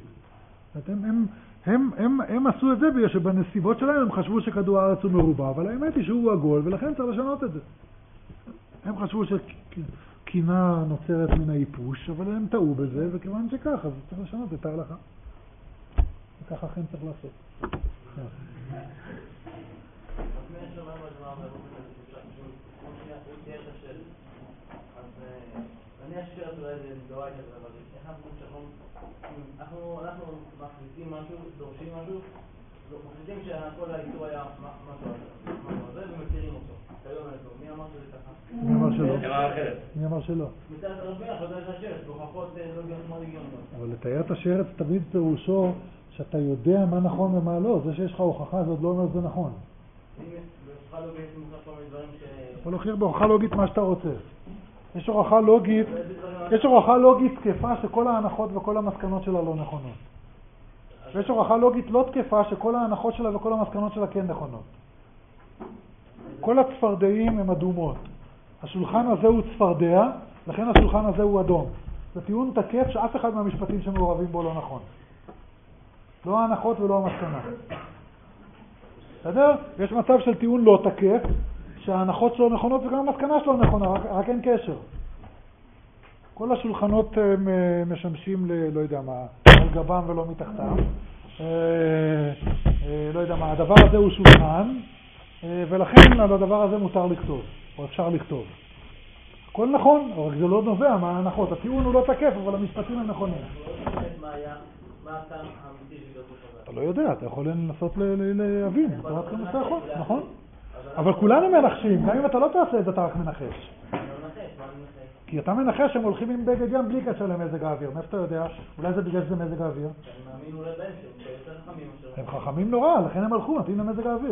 הם עשו את זה בגלל שבנסיבות שלהם הם חשבו שכדור הארץ הוא מרובע, אבל האמת היא שהוא עגול, ולכן צריך לשנות את זה. הם חשבו קינה נוצרת מן האיפוש, אבל הם טעו בזה, וכיוון שכך, אז צריך לשנות את ההלכה. וככה אכן צריך לעשות.
אני אשאר אולי זה מדורייתא, אבל איך אנחנו מחליטים משהו, דורשים משהו, מחליטים שהכל האיסור היה משהו הזה ומכירים אותו. מי אמר שזה ככה?
מי אמר שלא?
מצד הרבי, החלטה את השרץ, בהוכחות לא גרמה לגיון.
אבל לתאר את השרץ תמיד פירושו שאתה יודע מה נכון ומה לא. זה שיש לך הוכחה זה עוד לא אומר שזה נכון.
בהוכחה לוגית מוכח כל מיני דברים ש...
יכול להוכיח בהוכחה לוגית מה שאתה רוצה. יש הוכחה לוגית תקפה שכל ההנחות וכל המסקנות שלה לא נכונות. ויש הוכחה לוגית לא תקפה שכל ההנחות שלה וכל המסקנות שלה כן נכונות. כל הצפרדעים הם אדומות. השולחן הזה הוא צפרדע, לכן השולחן הזה הוא אדום. זה טיעון תקף שאף אחד מהמשפטים שמעורבים בו לא נכון. לא ההנחות ולא המסקנה. בסדר? יש מצב של טיעון לא תקף, שההנחות שלו נכונות וגם המסקנה שלו נכונה, רק אין קשר. כל השולחנות משמשים לא יודע מה, על גבם ולא מתחתם. לא יודע מה, הדבר הזה הוא שולחן, ולכן על הדבר הזה מותר לכתוב, או אפשר לכתוב. הכל נכון, אבל זה לא נובע מההנחות. הטיעון הוא לא תקף, אבל המשפטים הם נכונים.
מה הטעם האמיתי של גרבו חז"ל?
אתה לא יודע, אתה יכול לנסות להבין, אתה רק מנסה נכון? אבל כולנו מנחשים, גם אם אתה לא תעשה את זה, אתה רק מנחש. כי אתה מנחש שהם הולכים עם בגד ים בלי קשר למזג האוויר. מאיפה אתה יודע? אולי זה בגלל שזה מזג האוויר?
אני מאמין אולי בהם שהם יותר חכמים.
הם חכמים נורא, לכן הם הלכו, מתאים למזג האוויר.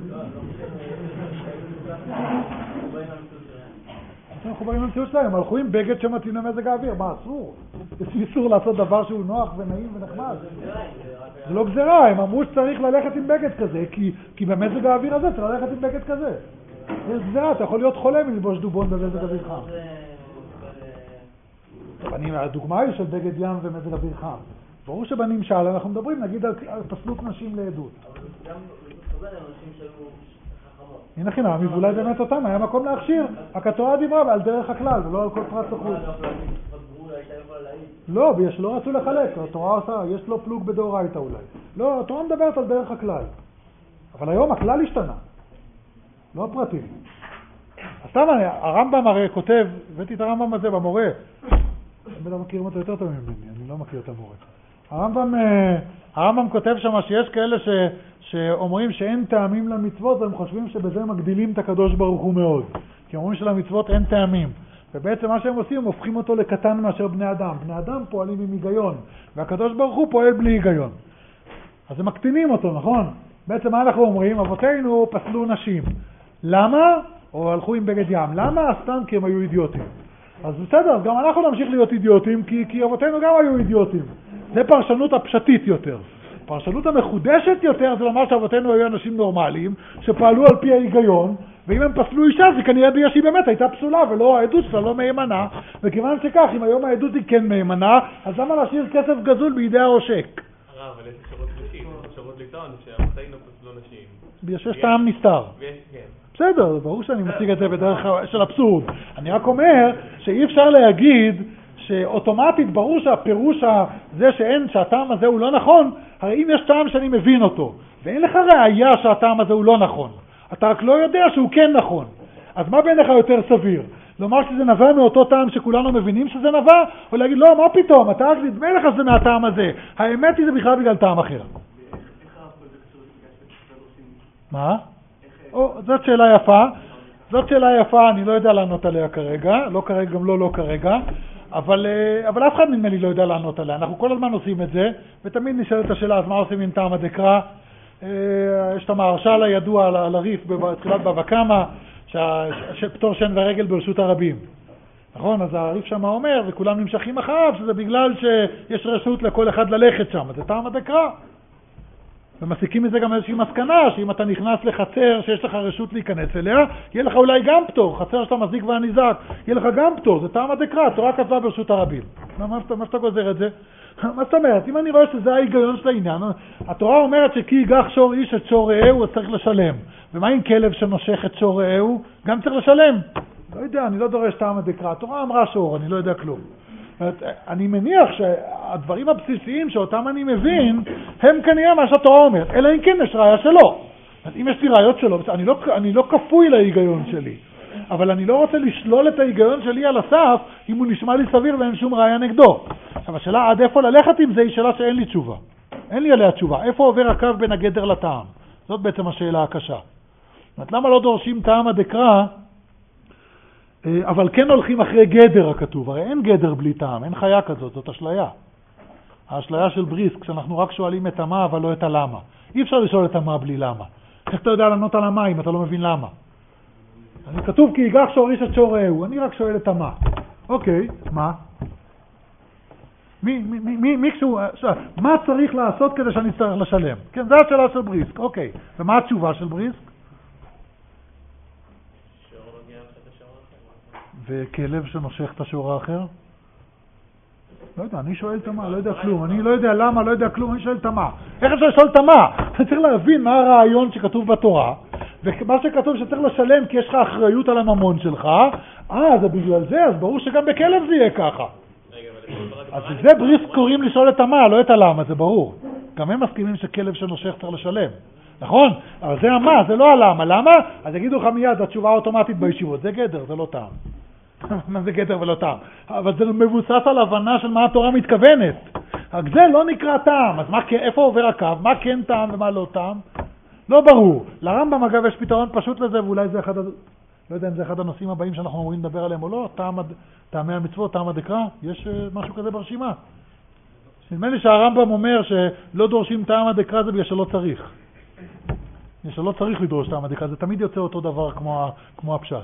הם חוברים למציאות שלהם, הם הלכו עם בגד שמתאים למזג האוויר. מה, אסור? יש איסור לעשות דבר שהוא נוח ונעים ונחמד. זה לא גזרה, הם אמרו שצריך ללכת עם בגד כזה, כי במזג האוויר הזה צריך ללכת עם בגד כזה. יש גזרה, אתה יכול להיות חולה מלבוש דובון במזג האוויר חם. הדוגמה היא של בגד ים ומזג אוויר חם. ברור שבנמשל אנחנו מדברים, נגיד על פסלות נשים לעדות.
אבל גם הרבה אנשים שהיו חכמות.
הנה חינם, ואולי באמת אותם, היה מקום להכשיר. רק התורה דיברה על דרך הכלל, ולא על כל פרט סחוץ. לא, לא רצו לחלק, התורה עושה, יש לו פלוג בדאורייתא אולי. לא, התורה מדברת על דרך הכלל. אבל היום הכלל השתנה, לא הפרטים. אז סתם, הרמב"ם הרי כותב, הבאתי את הרמב"ם הזה במורה. הם בטח מכירים אותו יותר טוב ממני, אני לא מכיר את המורה. הרמב"ם כותב שם שיש כאלה שאומרים שאין טעמים למצוות, והם חושבים שבזה מגדילים את הקדוש ברוך הוא מאוד. כי אומרים שלמצוות אין טעמים. ובעצם מה שהם עושים, הם הופכים אותו לקטן מאשר בני אדם. בני אדם פועלים עם היגיון, והקדוש ברוך הוא פועל בלי היגיון. אז הם מקטינים אותו, נכון? בעצם מה אנחנו אומרים? אבותינו פסלו נשים. למה? או הלכו עם בגד ים. למה? סתם כי הם היו אידיוטים. אז בסדר, אז גם אנחנו נמשיך להיות אידיוטים, כי אבותינו גם היו אידיוטים. זה פרשנות הפשטית יותר. פרשנות המחודשת יותר זה לומר שאבותינו היו אנשים נורמליים, שפעלו על פי ההיגיון, ואם הם פסלו אישה זה כנראה בגלל שהיא באמת הייתה פסולה, ולא העדות שלה לא מהימנה, וכיוון שכך, אם היום העדות היא כן מהימנה, אז למה להשאיר כסף גזול בידי העושק?
הרב, אבל יש אפשרות נשים, אפשרות לטעון שאבותינו פסלו נשים.
יש טעם נסתר. בסדר, ברור שאני מציג את זה בדרך של אבסורד. אני רק אומר שאי אפשר להגיד שאוטומטית ברור שהפירוש הזה שהטעם הזה הוא לא נכון, הרי אם יש טעם שאני מבין אותו, ואין לך ראייה שהטעם הזה הוא לא נכון, אתה רק לא יודע שהוא כן נכון, אז מה בעיניך יותר סביר? לומר שזה נבע מאותו טעם שכולנו מבינים שזה נבע, או להגיד לא, מה פתאום, אתה רק נדמה לך שזה מהטעם הזה, האמת היא זה בכלל בגלל טעם אחר. מה? זאת שאלה יפה. זאת שאלה יפה, אני לא יודע לענות עליה כרגע, לא כרגע, גם לא כרגע, אבל אף אחד נדמה לי לא יודע לענות עליה. אנחנו כל הזמן עושים את זה, ותמיד נשאלת השאלה, אז מה עושים עם טעם הדקרא? יש את המהרש"ל הידוע על הריף בתחילת בבא קמא, שפטור שן ורגל ברשות הרבים. נכון? אז הריף שם אומר, וכולם נמשכים אחריו, שזה בגלל שיש רשות לכל אחד ללכת שם, זה טעם הדקרא. ומסיקים מזה גם איזושהי מסקנה, שאם אתה נכנס לחצר שיש לך רשות להיכנס אליה, יהיה לך אולי גם פטור, חצר שאתה מזיק והניזק, יהיה לך גם פטור, זה טעם הדקרא, התורה כתבה ברשות הרבים. מה שאתה גוזר את זה? מה זאת אומרת? אם אני רואה שזה ההיגיון של העניין, התורה אומרת שכי ייגח שור איש את שור רעהו, אז צריך לשלם. ומה עם כלב שנושך את שור רעהו? גם צריך לשלם. לא יודע, אני לא דורש טעם הדקרא, התורה אמרה שור, אני לא יודע כלום. אני מניח שהדברים הבסיסיים שאותם אני מבין הם כנראה מה שהתורה אומרת, אלא אם כן יש ראיה שלו. אז אם יש לי ראיות שלו, אני לא כפוי להיגיון שלי. אבל אני לא רוצה לשלול את ההיגיון שלי על הסף אם הוא נשמע לי סביר ואין שום ראיה נגדו. אבל השאלה עד איפה ללכת עם זה היא שאלה שאין לי תשובה. אין לי עליה תשובה. איפה עובר הקו בין הגדר לטעם? זאת בעצם השאלה הקשה. למה לא דורשים טעם דקרא, אבל כן הולכים אחרי גדר הכתוב? הרי אין גדר בלי טעם, אין חיה כזאת, זאת אשליה. האשליה של בריסק, כשאנחנו רק שואלים את המה אבל לא את הלמה. אי אפשר לשאול את המה בלי למה. איך אתה יודע לענות על המה אם אתה לא מבין למה? אני כתוב כי ייגח שורש את שורהו, אני רק שואל את המה. אוקיי, מה? מה צריך לעשות כדי שאני אצטרך לשלם? כן, זו השאלה של בריסק, אוקיי. ומה התשובה של בריסק? וכלב שנושך את השור האחר? לא יודע, אני שואל את המה, לא יודע כלום. אני לא יודע למה, לא יודע כלום, אני שואל את המה. איך אפשר לשאול את המה? אתה צריך להבין מה הרעיון שכתוב בתורה, ומה שכתוב שצריך לשלם כי יש לך אחריות על הממון שלך, זה בגלל זה, אז ברור שגם בכלב זה יהיה ככה. אז זה בריסק קוראים לשאול את המה, לא את הלמה, זה ברור. גם הם מסכימים שכלב שנושך צריך לשלם. נכון? אבל זה המה, זה לא הלמה. למה? אז יגידו לך מיד, התשובה האוטומטית בישיבות. זה גדר, זה לא טעם. מה זה גדר ולא טעם? אבל זה מבוסס על הבנה של מה התורה מתכוונת. רק זה לא נקרא טעם. אז איפה עובר הקו? מה כן טעם ומה לא טעם? לא ברור. לרמב"ם אגב יש פתרון פשוט לזה, ואולי זה לא יודע אם זה אחד הנושאים הבאים שאנחנו אמורים לדבר עליהם או לא. טעמי המצוות, טעם הדקרא. יש משהו כזה ברשימה. נדמה לי שהרמב"ם אומר שלא דורשים טעם הדקרא זה בגלל שלא צריך. שלא צריך לדרוש טעם הדקרא, זה תמיד יוצא אותו דבר כמו הפשט.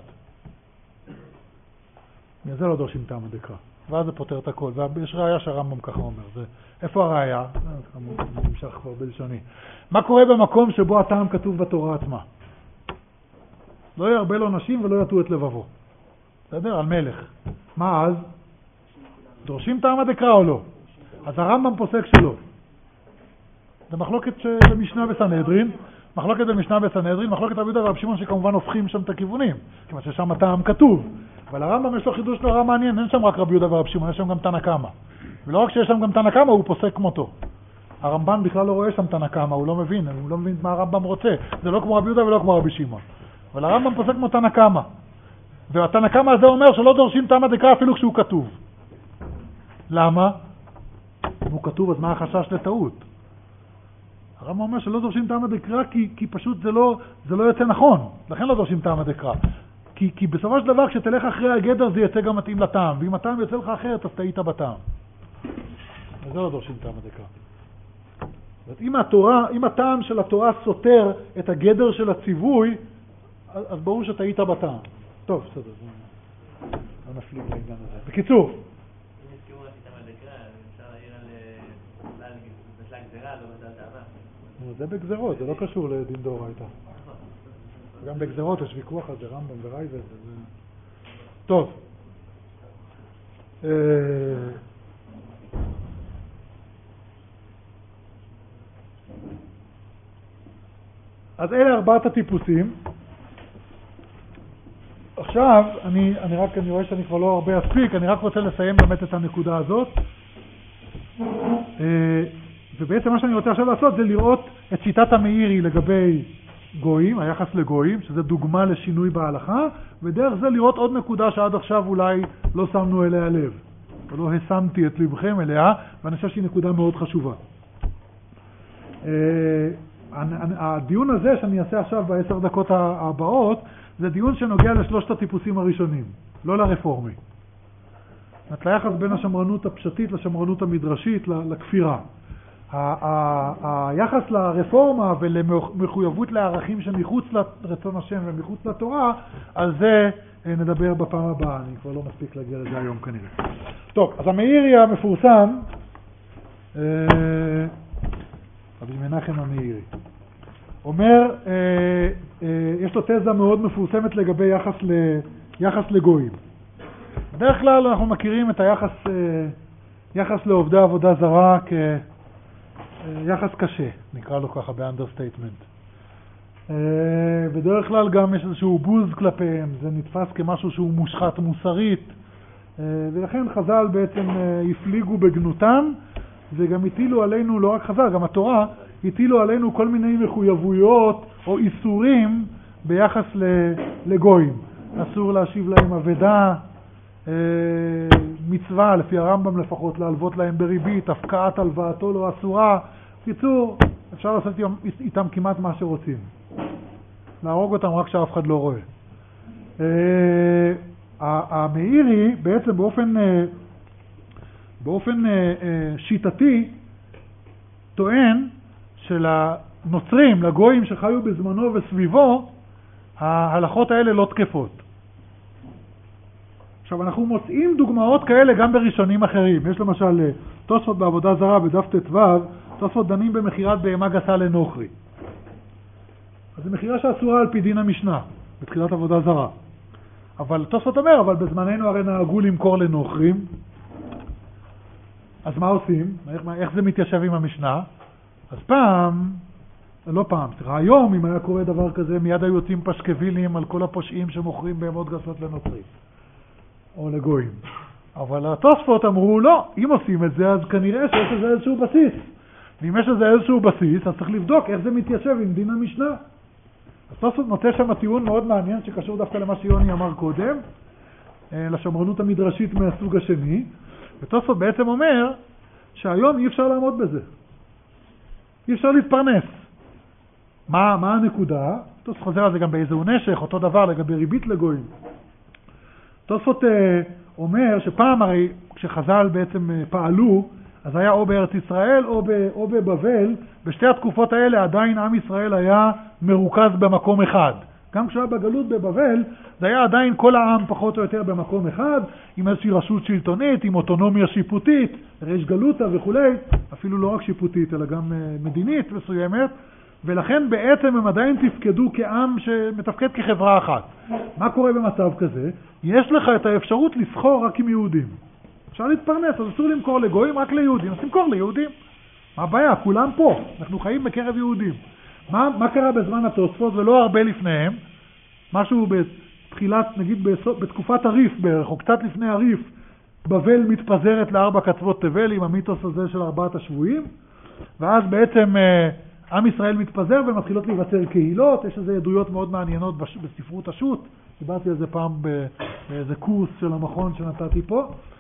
זה לא דורשים טעם הדקרא. ואז זה פותר את הכל. ויש ראיה שהרמב"ם ככה אומר. איפה הראיה? זה נמשך כבר בלשוני. מה קורה במקום שבו הטעם כתוב בתורה עצמה? לא ירבה לו נשים ולא יטו את לבבו. בסדר? על מלך. מה אז? דורשים טעם הדקרא או לא? אז הרמב"ם פוסק שלא. זה מחלוקת במשנה בסנהדרין. מחלוקת במשנה בסנהדרין, מחלוקת רבי יהודה ורבי שמעון שכמובן הופכים שם את הכיוונים. כיוון ששם הטעם כתוב. אבל הרמב"ם יש לו חידוש נורא מעניין, אין שם רק רבי יהודה ורבי שמעון, יש שם גם תנא קמא. ולא רק שיש שם גם תנא קמא, הוא פוסק כמותו. הרמב"ן בכלל לא רואה שם תנא קמא, הוא לא מבין מה הרמב"ם רוצה. זה לא כמו רבי יהודה ולא כמו רבי שמעון. אבל הרמב"ם פוסק כמו תנא קמא. והתנא קמא הזה אומר שלא דורשים טעם הדקרא אפילו כשהוא כתוב. למה? אם הוא כתוב, אז מה החשש לטעות? הרמב"ם אומר שלא דורשים טעם הדקרא כי פשוט זה לא יוצא נכון. לכן לא דורשים טעם הדקרא. כי בסופו של דבר כשתלך אחרי הגדר זה יצא גם מתאים לטעם. ואם הטעם יוצא לך אחרת אז תהית בטעם. וזה לא דורשים טעם הדקרא. אם הטעם של התורה סותר את הגדר של הציווי, אז ברור שתהית בטעם. טוב, בסדר. לא נפליג לעניין הזה. בקיצור. זה בגזרות, זה לא קשור לדין דאורייתא. גם בגזרות יש ויכוח על זה, רמב"ם ורייבד. טוב. אז אלה ארבעת הטיפוסים. עכשיו, אני רואה שאני כבר לא הרבה אספיק, אני רק רוצה לסיים באמת את הנקודה הזאת. ובעצם מה שאני רוצה עכשיו לעשות זה לראות את שיטת המאירי לגבי גויים, היחס לגויים, שזה דוגמה לשינוי בהלכה, ודרך זה לראות עוד נקודה שעד עכשיו אולי לא שמנו אליה לב, או לא השמתי את לבכם אליה, ואני חושב שהיא נקודה מאוד חשובה. הדיון הזה שאני אעשה עכשיו ב10 דקות הבאות, זה דיון שנוגע לשלושת הטיפוסים הראשונים, לא לרפורמי. היחס בין השמרנות הפשטית לשמרנות המדרשית, לכפירה. היחס לרפורמה ולמחויבות לערכים שמחוץ לרצון השם ומחוץ לתורה, על זה נדבר בפעם הבאה, אני כבר לא מספיק להגיע לזה היום כנראה. טוב, אז המאירי המפורסם, רבי מנחם המאירי, אומר, יש לו תזה מאוד מפורסמת לגבי יחס לגויים. בדרך כלל אנחנו מכירים את היחס לעובדי עבודה זרה כיחס קשה, נקרא לו ככה באנדרסטייטמנט. בדרך כלל גם יש איזשהו בוז כלפיהם, זה נתפס כמשהו שהוא מושחת מוסרית, ולכן חז"ל בעצם הפליגו בגנותם, וגם הטילו עלינו, לא רק חז"ל, גם התורה, הטילו עלינו כל מיני מחויבויות או איסורים ביחס לגויים. אסור להשיב להם אבדה, מצווה, לפי הרמב"ם לפחות, להלוות להם בריבית, הפקעת הלוואתו לא אסורה. קיצור, אפשר לעשות איתם כמעט מה שרוצים. להרוג אותם רק שאף אחד לא רואה. המאירי בעצם באופן שיטתי טוען שלנוצרים, לגויים שחיו בזמנו וסביבו, ההלכות האלה לא תקפות. עכשיו אנחנו מוצאים דוגמאות כאלה גם בראשונים אחרים. יש למשל תוספות בעבודה זרה בדף ט"ו, תוספות דנים במכירת בהמה גסה לנוכרי. אז זו מכירה שאסורה על פי דין המשנה בתחילת עבודה זרה. אבל תוספות אומר, אבל בזמננו הרי נהגו למכור לנוכרים. אז מה עושים? איך זה מתיישב עם המשנה? אז היום אם היה קורה דבר כזה, מיד היו יוצאים פשקבילים על כל הפושעים שמוכרים בהמות גסות לנוצרים או לגויים. אבל התוספות אמרו לא, אם עושים את זה אז כנראה שיש לזה איזשהו בסיס. ואם יש לזה איזשהו בסיס אז צריך לבדוק איך זה מתיישב עם דין המשנה. אז תוספות נוטה שם טיעון מאוד מעניין שקשור דווקא למה שיוני אמר קודם, לשמרנות המדרשית מהסוג השני. ותוספות בעצם אומר שהיום אי אפשר לעמוד בזה. אי אפשר להתפרנס. מה הנקודה? תוספות חוזר על זה גם באיזהו נשך, אותו דבר לגבי ריבית לגויים. תוספות אומר שפעם הרי כשחז"ל בעצם פעלו, אז היה או בארץ ישראל או בבבל. בשתי התקופות האלה עדיין עם ישראל היה מרוכז במקום אחד. גם כשהיה בגלות בבבל, זה היה עדיין כל העם פחות או יותר במקום אחד, עם איזושהי רשות שלטונית, עם אוטונומיה שיפוטית, ריש גלותה וכו', אפילו לא רק שיפוטית, אלא גם מדינית מסוימת, ולכן בעצם הם עדיין תפקדו כעם שמתפקד כחברה אחת. מה קורה במצב כזה? יש לך את האפשרות לסחור רק עם יהודים. אפשר להתפרנס, אז אסור למכור לגויים, רק ליהודים. אז תמכור ליהודים. מה הבעיה? כולם פה. אנחנו חיים בקרב יהודים. מה קרה בזמן התוספות ולא הרבה לפניהם? משהו בתחילת, נגיד בתקופת הריף בערך, או קצת לפני הריף, בבל מתפזרת לארבע קצוות תבל עם המיתוס הזה של 4 השבויים, ואז בעצם עם ישראל מתפזר ומתחילות להיווצר קהילות. יש איזה עדויות מאוד מעניינות בספרות השו"ת, דיברתי על זה פעם באיזה קורס של המכון שנתתי פה.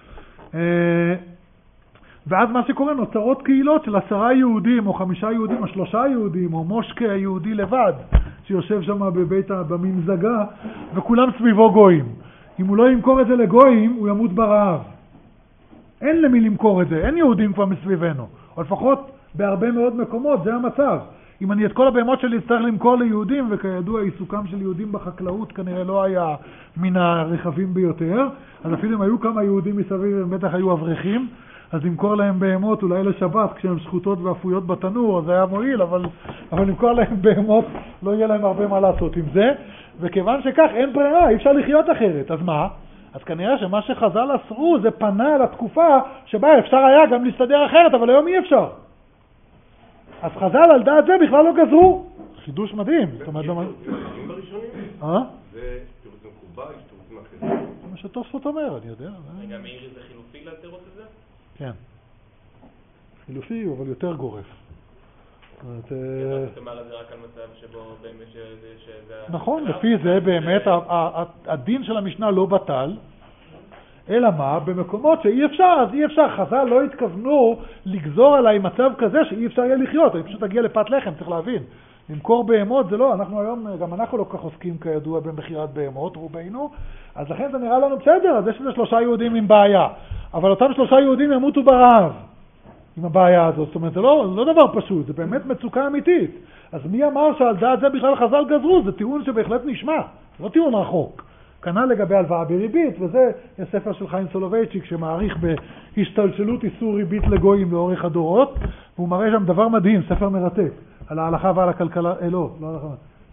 ואז מה שקורה, נוצרות קהילות של 10 יהודים או 5 יהודים או 3 יהודים או מושקה יהודי לבד שיושב שם בממזגה, וכולם סביבו גויים. אם הוא לא ימכור את זה לגויים הוא ימות ברעב. אין למי למכור את זה, אין יהודים כבר מסביבנו, או לפחות בהרבה מאוד מקומות זה המצב. אם אני את כל הבהמות שלי צריך למכור ליהודים, וכידוע עיסוקם של יהודים בחקלאות כנראה לא היה מן הרחבים ביותר, אז אפילו אם היו כמה יהודים מסביב הם בטח היו אברכים, אז למכור להם בהמות אולי לשבת כשהן שחוטות ואפויות בתנור, אז זה היה מועיל, אבל למכור להם בהמות לא יהיה להם הרבה מה לעשות עם זה, וכיוון שכך אין ברירה, אי אפשר לחיות אחרת. אז מה? אז כנראה שמה שחז"ל אסרו זה פנה על התקופה שבה אפשר היה גם להסתדר אחרת, אבל היום אי אפשר. אז חז"ל על דעת זה בכלל לא גזרו. חידוש מדהים. זאת אומרת,
זה תירוצים מקובל, יש תירוצים אחרים.
זה מה שתוספות אומר, אני יודע.
רגע, מאירי זה חילופי לתירוץ הזה?
כן. חילופי, אבל יותר גורף.
אתה תאמר את זה רק על מצב שבו באמת שזה...
נכון, לפי זה באמת הדין של המשנה לא בטל, אלא מה? במקומות שאי אפשר, אז אי אפשר. חז"ל לא התכוונו לגזור עליי מצב כזה שאי אפשר יהיה לחיות. אני פשוט אגיע לפת לחם, צריך להבין. למכור בהמות זה לא, אנחנו היום, גם אנחנו לא כך עוסקים כידוע במכירת בהמות, רובנו, אז לכן זה נראה לנו בסדר, אז יש לזה 3 יהודים עם בעיה. אבל אותם 3 יהודים ימותו ברעב עם הבעיה הזאת. זאת אומרת, זה לא דבר פשוט, זה באמת מצוקה אמיתית. אז מי אמר שעל דעת זה בכלל חז"ל גזרו? זה טיעון שבהחלט נשמע, זה לא טיעון רחוק. כנ"ל לגבי הלוואה בריבית, וזה הספר של חיים סולובייצ'יק שמעריך בהשתלשלות איסור ריבית לגויים לאורך הדורות, והוא מראה שם דבר מדהים, ספר מרתק, על ההלכה ועל הכלכלה, לא הלכה,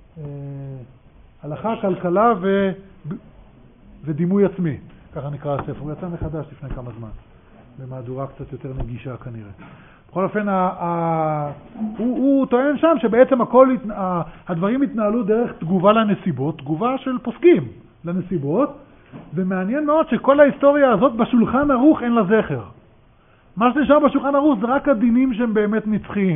הלכה, כלכלה ודימוי עצמי, ככה נקרא הספר, הוא יצא מחדש לפני כמה זמן, במהדורה קצת יותר נגישה כנראה. בכל אופן, הוא טוען שם שבעצם הדברים התנהלו דרך תגובה לנסיבות, תגובה של פוסקים לנסיבות, ומעניין מאוד שכל ההיסטוריה הזאת בשולחן ערוך אין לה זכר. מה שנשאר בשולחן ערוך זה רק הדינים שהם באמת נצחיים.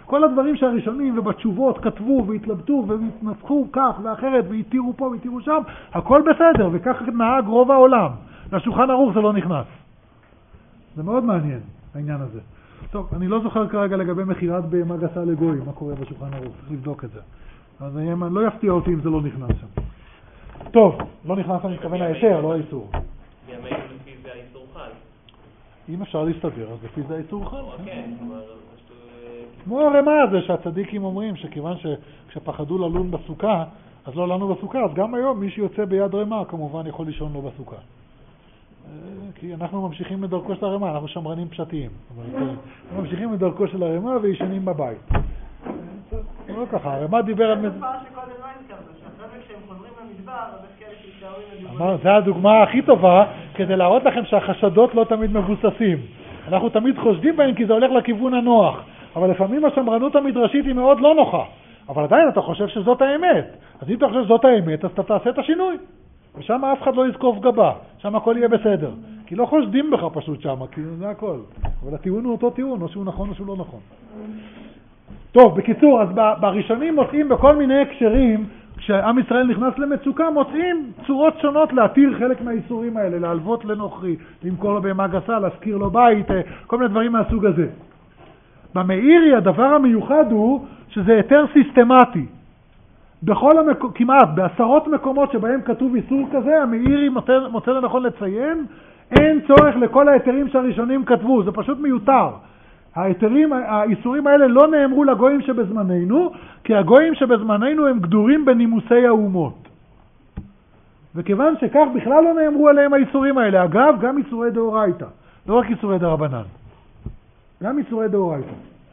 כל הדברים שהראשונים ובתשובות כתבו והתלבטו והתנסחו כך ואחרת והתירו פה והתירו שם, הכל בסדר, וכך נהג רוב העולם. לשולחן ערוך זה לא נכנס. זה מאוד מעניין, העניין הזה. טוב, אני לא זוכר כרגע לגבי מחירת בהמה גסה לגויים, מה קורה בשולחן ערוך, צריך לבדוק את זה. אז לא יפתיע אותי אם זה לא נכנס שם. טוב, לא נכנס, אני מתכוון הישר, לא האיסור.
ימינו לפי זה האיסור חל.
אם אפשר להסתדר, אז לפי זה האיסור חל.
כן,
כמו הרמה הזה שהצדיקים אומרים, שכיוון שפחדו ללון בסוכה, אז לא לנו בסוכה, אז גם היום מי שיוצא ביד רמה כמובן יכול לישון לו בסוכה. כי אנחנו ממשיכים לדרכו של הרמה, אנחנו שמרנים פשטיים. אנחנו ממשיכים לדרכו של הרמה וישנים בבית. לא ככה, הרמה דיבר על...
זה תופעה שקודם לא הזכרת, שאחרי כשהם חוזרים למדבר, אז יש כאלה שישארים לדיבורים.
זה הדוגמה הכי טובה כדי להראות לכם שהחשדות לא תמיד מבוססים. אנחנו תמיד חושדים בהם כי זה הולך לכיוון הנוח. אבל לפעמים השמרנות המדרשית היא מאוד לא נוחה. אבל עדיין אתה חושב שזאת האמת. אז אם אתה חושב שזאת האמת, אז אתה תעשה את השינוי. ושם אף אחד לא יזקוף גבה. שם הכל יהיה בסדר. כי לא חושדים בך פשוט שם, כי זה הכל. אבל הטיעון הוא אותו טיעון, או שהוא נכון או שהוא לא נכון. טוב, בקיצור, אז בראשונים מוצאים בכל מיני הקשרים, כשעם ישראל נכנס למצוקה, מוצאים צורות שונות להתיר חלק מהאיסורים האלה, להלוות לנוכרי, למכור לו בהמה גסה, להזכיר לו בית, כל מיני דברים מהסוג הזה. במאירי הדבר המיוחד הוא שזה יותר סיסטמטי. כמעט בעשרות מקומות שבהם כתוב איסור כזה, המאירי מוצא לנכון לציין, אין צורך לכל ההיתרים שהראשונים כתבו, זה פשוט מיותר. האיסורים האלה לא נאמרו לגויים שבזמננו, כי הגויים שבזמננו הם גדורים בנימוסי האומות. וכיוון שכך בכלל לא נאמרו עליהם האיסורים האלה, אגב, גם איסורי דאורייתא, לא רק איסורי דרבנן. גם איסורי דאורייתא.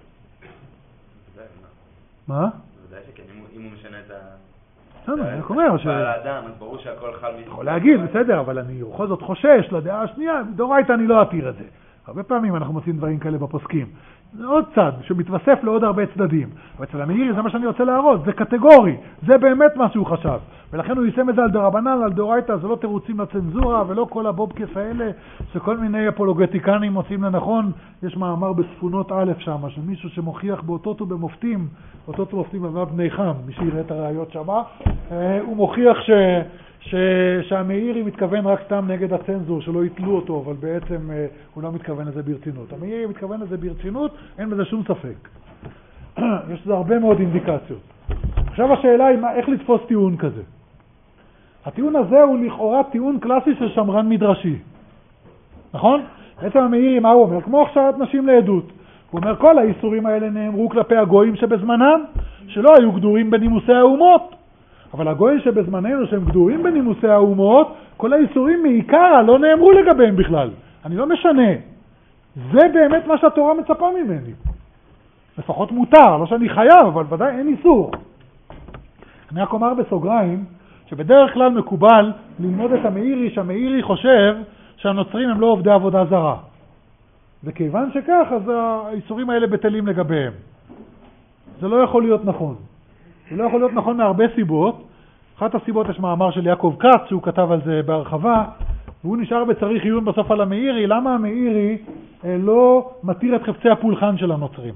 מה?
בוודאי שכן, אם הוא משנה את ה...
בסדר, אני אומר ש...
האדם, אז ברור שהכל חל...
יכול להגיד, בסדר, אבל אני בכל זאת חושש לדעה השנייה, דאורייתא אני לא אתיר את זה. הרבה פעמים אנחנו מוצאים דברים כאלה בפוסקים. זה עוד צד שמתווסף לעוד הרבה צדדים. אבל אצל המאירי זה מה שאני רוצה להראות, זה קטגורי, זה באמת מה שהוא חשב. ולכן הוא יישם את זה על דרבנן, על דאורייתא, זה לא תירוצים לצנזורה ולא כל הבובקס האלה שכל מיני אפולוגטיקנים מוצאים לנכון. יש מאמר בספונות א' שם, שמישהו שמוכיח באותות ובמופתים, אותות ומופתים בבני חם, מי שיראה את הראיות שם, הוא מוכיח שהמאירי מתכוון רק סתם נגד הצנזור, שלא יתלו אותו, אבל בעצם הוא לא מתכוון לזה ברצינות. המאירי מתכוון לזה ברצינות, אין בזה שום ספק. יש לזה הרבה מאוד אינדיקציות. עכשיו השאלה היא איך לתפוס טיעון כזה. הטיעון הזה הוא לכאורה טיעון קלאסי של שמרן מדרשי. נכון? בעצם המאירי מה הוא אומר? כמו הכשרת נשים לעדות. הוא אומר כל האיסורים האלה נאמרו כלפי הגויים שבזמנם, שלא היו גדורים בנימוסי האומות. אבל הגויים שבזמננו שהם גדורים בנימוסי האומות, כל האיסורים מעיקר לא נאמרו לגביהם בכלל. אני לא משנה. זה באמת מה שהתורה מצפה ממני. לפחות מותר, לא שאני חייב, אבל ודאי אין איסור. אני רק אומר בסוגריים, שבדרך כלל מקובל ללמוד את המאירי, שהמאירי חושב שהנוצרים הם לא עובדי עבודה זרה. וכיוון שכך, אז האיסורים האלה בטלים לגביהם. זה לא יכול להיות נכון. זה לא יכול להיות נכון מהרבה סיבות. אחת הסיבות יש מאמר של יעקב כץ, שהוא כתב על זה בהרחבה, והוא נשאר בצריך עיון בסוף על המאירי, למה המאירי לא מתיר את חפצי הפולחן של הנוצרים.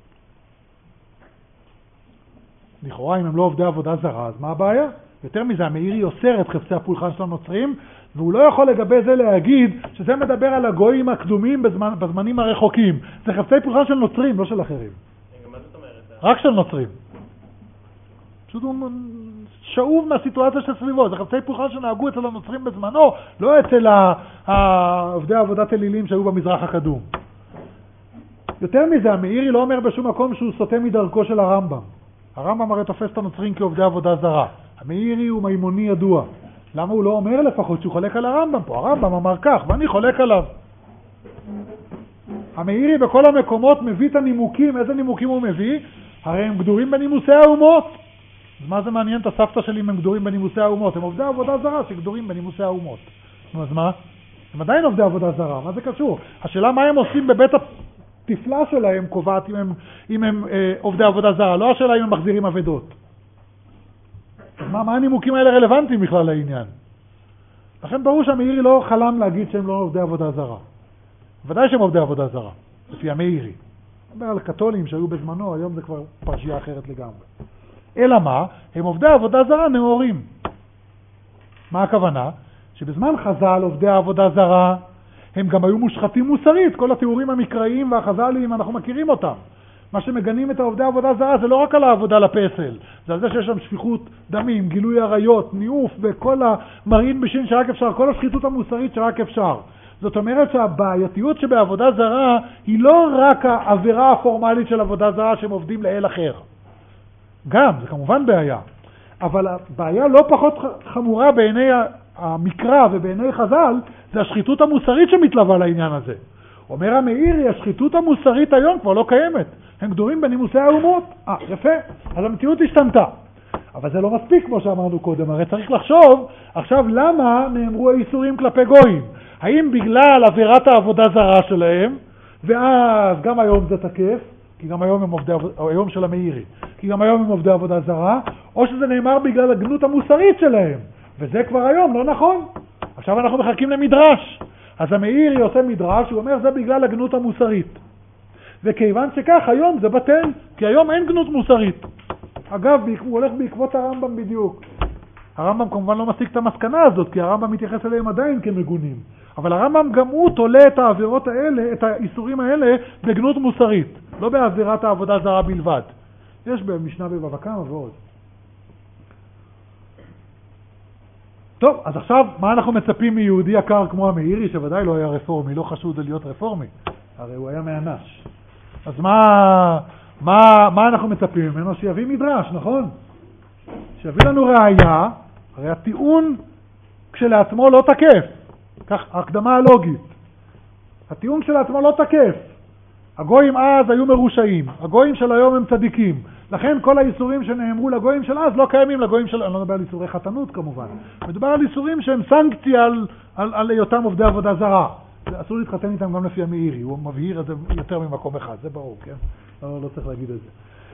לכאורה אם הם לא עובדי עבודה זרה, אז מה הבעיה? יותר מזה, המאירי אוסר את חפצי הפולחן של הנוצרים, והוא לא יכול לגבי זה להגיד שזה מדבר על הגויים הקדומים בזמנים הרחוקים. זה חפצי פולחן של נוצרים, לא של אחרים.
מה זאת אומרת?
רק של נוצרים. פשוט הוא שאוב מהסיטואציה של סביבו. זה חפצי פולחן שנהגו אצל הנוצרים בזמנו, לא אצל עובדי עבודת אלילים שהיו במזרח הקדום. יותר מזה, המאירי לא אומר בשום מקום שהוא סוטה מדרכו של הרמב"ם. הרמב"ם הרי תופס את הנוצרים כעובדי עבודה זרה. המאירי הוא מימוני ידוע. למה הוא לא אומר לפחות שהוא חולק על הרמב"ם פה? הרמב"ם אמר כך, ואני חולק עליו. המאירי בכל המקומות מביא את הנימוקים. איזה נימוקים הוא מביא? הרי הם גדורים בנימוסי האומות. אז מה זה מעניין את הסבתא שלי אם הם גדורים בנימוסי האומות? הם עובדי עבודה זרה שגדורים בנימוסי האומות. אז מה? הם עדיין עובדי עבודה זרה, מה זה קשור? השאלה מה הם עושים בבית התפלה שלהם קובעת אם הם עובדי עבודה זרה, לא השאלה אם הם מחזירים עבדות. אז מה הנימוקים האלה רלוונטיים בכלל לעניין? לכן ברור שהמאירי לא חלם להגיד שהם לא עובדי עבודה זרה. ודאי שהם עובדי עבודה זרה, לפי המאירי. מדבר על קתולים שהיו בזמנו, היום זה כבר פרשייה אחרת לגמרי. אלא מה? הם עובדי עבודה זרה נאורים. מה הכוונה? שבזמן חז"ל עובדי העבודה זרה הם גם היו מושחתים מוסרית. כל התיאורים המקראיים והחז"ליים אנחנו מכירים אותם. מה שמגנים את העובדי העבודה זרה זה לא רק על העבודה לפסל, זה על זה שיש שם שפיכות דמים, גילוי עריות, ניאוף וכל המרעין בשין שרק אפשר, כל השחיתות המוסרית שרק אפשר. זאת אומרת שהבעייתיות שבעבודה זרה היא לא רק העבירה הפורמלית של עבודה זרה שהם עובדים לאל אחר. גם, זה כמובן בעיה. אבל הבעיה לא פחות חמורה בעיני המקרא ובעיני חז"ל, זה השחיתות המוסרית שמתלווה לעניין הזה. אומר המאירי, השחיתות המוסרית היום כבר לא קיימת. הם גדורים בנימוסי האומות. יפה. אז המציאות השתנתה. אבל זה לא מספיק כמו שאמרנו קודם. הרי צריך לחשוב עכשיו למה נאמרו האיסורים כלפי גויים. האם בגלל עבירת העבודה זרה שלהם, ואז גם היום זה תקף, כי גם היום הם עובדי, היום של המאירי, כי גם היום הם עובדי עבודה זרה, או שזה נאמר בגלל הגנות המוסרית שלהם. וזה כבר היום לא נכון. עכשיו אנחנו מחכים למדרש. אז המאירי עושה מדרש, הוא אומר זה בגלל הגנות המוסרית. וכיוון שכך היום זה בטל, כי היום אין גנות מוסרית. אגב, הוא הולך בעקבות הרמב"ם בדיוק. הרמב"ם כמובן לא מסיק את המסקנה הזאת, כי הרמב"ם מתייחס אליהם עדיין כמגונים. אבל הרמב"ם גם הוא תולה את העבירות האלה, את האיסורים האלה, בגנות מוסרית. לא בעבירת העבודה זרה בלבד. יש במשנה בבבא קמא ועוד. טוב, אז עכשיו מה אנחנו מצפים מיהודי יקר כמו המאירי, שוודאי לא היה רפורמי, לא חשוד להיות רפורמי, הרי הוא היה מאנש. אז מה אנחנו מצפים ממנו? שיביא מדרש, נכון? שיביא לנו ראיה, הרי הטיעון כשלעצמו לא תקף, כך הקדמה הלוגית. הטיעון כשלעצמו לא תקף. הגויים אז היו מרושעים, הגויים של היום הם צדיקים. לכן כל האיסורים שנאמרו לגויים של אז לא קיימים לגויים של... אני לא מדבר על איסורי חתנות כמובן. מדובר על איסורים שהם סנקציה על היותם עובדי עבודה זרה. אסור להתחתן איתם גם לפי המאירי, הוא מבהיר את זה יותר ממקום אחד, זה ברור, כן? לא צריך להגיד את זה.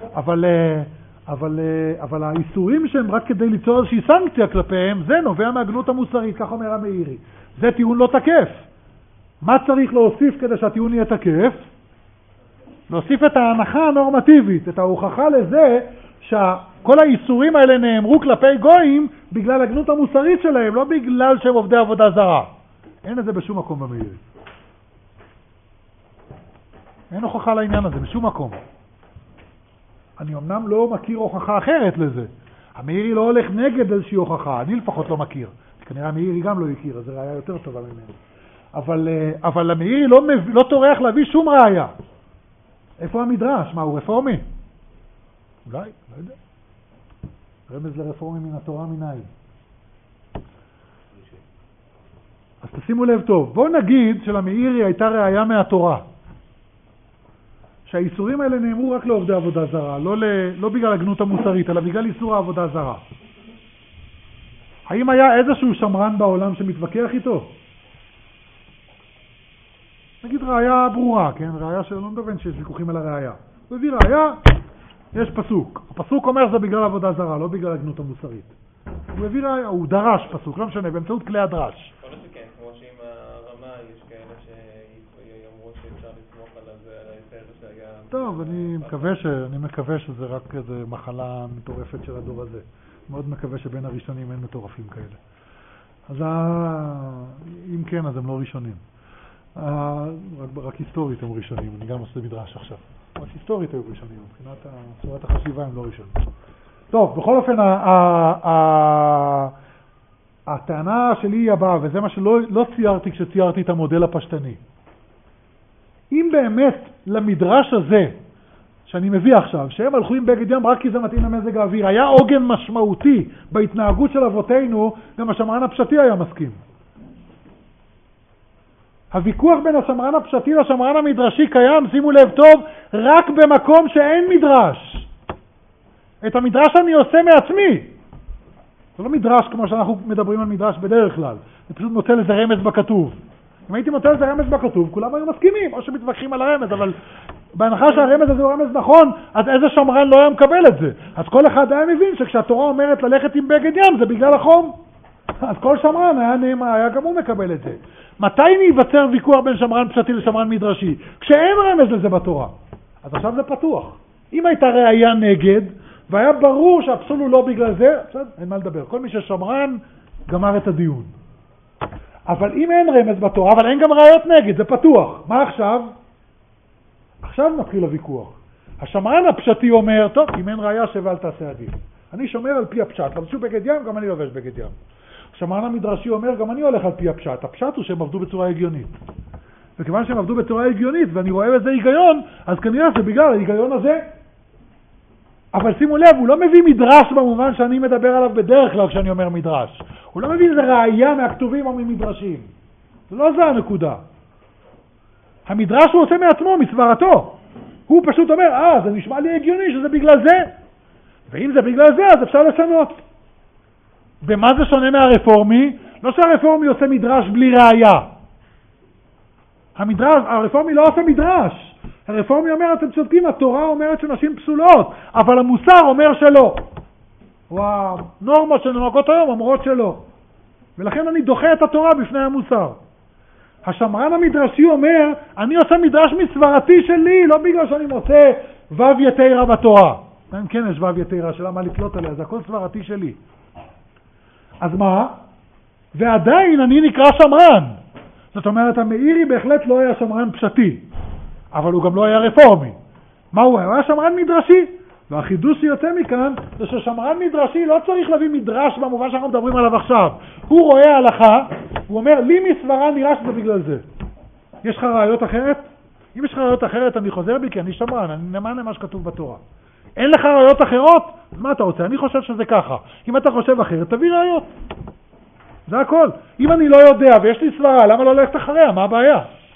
אבל האיסורים שהם רק כדי ליצור איזושהי סנקציה כלפיהם, זה נובע מהגנות המוסרית, כך אומר המאירי. זה טיעון לא תקף. מה צריך להוסיף כדי שהטיעון יהיה תקף? להוסיף את ההנחה הנורמטיבית, את ההוכחה לזה שכל האיסורים האלה נאמרו כלפי גויים בגלל הגנות המוסרית שלהם, לא בגלל שהם עובדי עבודה זרה. אין את זה בשום מקום במאירי. אין הוכחה לעניין הזה בשום מקום. אני אמנם לא מכיר הוכחה אחרת לזה. המאירי לא הולך נגד איזושהי הוכחה, אני לפחות לא מכיר. כנראה המאירי גם לא הכיר, אז זה ראיה יותר טובה ממנו. אבל המאירי לא טורח להביא שום ראיה. איפה המדרש? מה, הוא רפורמי? אולי, לא יודע. רמז לרפורמי מן התורה מנין. אז תשימו לב טוב. בואו נגיד שלמאירי הייתה ראיה מהתורה. שהאיסורים האלה נאמרו רק לעובדי עבודה זרה, לא בגלל הגנות המוסרית, אלא בגלל איסור העבודה זרה. האם היה איזשהו שמרן בעולם שמתווכח איתו? נגיד ראיה ברורה, כן? ראיה שלא מדוון שיש ויכוחים על הראיה. הוא הביא ראיה, יש פסוק. הפסוק אומר זה בגלל עבודה זרה, לא בגלל הגנות המוסרית. הוא הביא ראיה, הוא דרש פסוק, לא משנה, באמצעות כלי הדרש.
יכול להיות שכן, כמו שעם הרמה יש כאלה שיאמרו שאפשר לסמוך על ההיתר שהיה...
טוב, אני מקווה שזה רק איזו מחלה מטורפת של הדור הזה. מאוד מקווה שבין הראשונים אין מטורפים כאלה. אז אם כן, אז הם לא ראשונים. רק היסטורית הם ראשונים, אני גם עושה מדרש עכשיו. רק היסטורית היו ראשונים, מבחינת צורת החשיבה הם לא ראשונים. טוב, בכל אופן, הטענה שלי היא הבאה, וזה מה שלא ציירתי כשציירתי את המודל הפשטני. אם באמת למדרש הזה, שאני מביא עכשיו, שהם הלכו עם בגד ים רק כי זה מתאים למזג האוויר, היה עוגן משמעותי בהתנהגות של אבותינו, גם השמרן הפשטי היה מסכים. הוויכוח בין השמרן הפשטי לשמרן המדרשי קיים, שימו לב טוב, רק במקום שאין מדרש. את המדרש אני עושה מעצמי. זה לא מדרש כמו שאנחנו מדברים על מדרש בדרך כלל. זה פשוט מוצא לזה רמז בכתוב. אם הייתי מוצא לזה רמז בכתוב, כולם היו מסכימים, או שמתווכחים על הרמז, אבל בהנחה שהרמז הזה הוא רמז נכון, אז איזה שמרן לא היה מקבל את זה? אז כל אחד היה מבין שכשהתורה אומרת ללכת עם בגד ים, זה בגלל החום. אז כל שמרן היה גם הוא מקבל את זה. מתי ייווצר ויכוח בין שמרן פשטי לשמרן מדרשי? כשאין רמז לזה בתורה. אז עכשיו זה פתוח. אם הייתה ראייה נגד, והיה ברור שהפסול הוא לא בגלל זה, בסדר, אין מה לדבר. כל מי ששמרן גמר את הדיון. אבל אם אין רמז בתורה, אבל אין גם ראיות נגד, זה פתוח. מה עכשיו? עכשיו מתחיל הוויכוח. השמרן הפשטי אומר, טוב, אם אין ראייה שווה אל תעשה עדיף. אני שומר על פי הפשט, לבשו בגד ים, גם אני לובש בגד ים. השמרן המדרשי אומר, גם אני הולך על פי הפשט. הפשט הוא שהם עבדו בצורה הגיונית. וכיוון שהם עבדו בצורה הגיונית, ואני רואה בזה היגיון, אז כנראה שבגלל ההיגיון הזה. אבל שימו לב, הוא לא מביא מדרש במובן שאני מדבר עליו בדרך כלל כשאני אומר מדרש. הוא לא מביא איזה ראייה מהכתובים או ממדרשים. זה לא זה הנקודה. המדרש הוא עושה מעצמו, מסברתו. הוא פשוט אומר, זה נשמע לי הגיוני שזה בגלל זה. ואם זה בגלל זה, אז אפשר לשנות. במה זה שונה מהרפורמי? לא שהרפורמי עושה מדרש בלי ראייה. הרפורמי לא עושה מדרש. הרפורמי אומר, אתם צודקים, התורה אומרת שנשים פסולות, אבל המוסר אומר שלא. הנורמות שנוהגות היום אומרות שלא. ולכן אני דוחה את התורה בפני המוסר. השמרן המדרשי אומר, אני עושה מדרש מסברתי שלי, לא בגלל שאני מוצא וו יתירה בתורה. כן, יש וו יתירה, שאלה מה לתלות עליה, זה הכל סברתי שלי. אז מה? ועדיין אני נקרא שמרן. זאת אומרת, המאירי בהחלט לא היה שמרן פשטי, אבל הוא גם לא היה רפורמי. מה הוא היה? הוא היה שמרן מדרשי. והחידוש שיוצא מכאן זה ששמרן מדרשי לא צריך להביא מדרש במובן שאנחנו מדברים עליו עכשיו. הוא רואה הלכה, הוא אומר, לי מסברה נראה שזה בגלל זה. יש לך ראיות אחרת? אם יש לך ראיות אחרת אני חוזר בי כי אני שמרן, אני נאמן למה שכתוב בתורה. אין לך ראיות אחרות? אז מה אתה רוצה? אני חושב שזה ככה. אם אתה חושב אחרת, תביא ראיות. זה הכל. אם אני לא יודע ויש לי סברה, למה לא ללכת אחריה? מה הבעיה?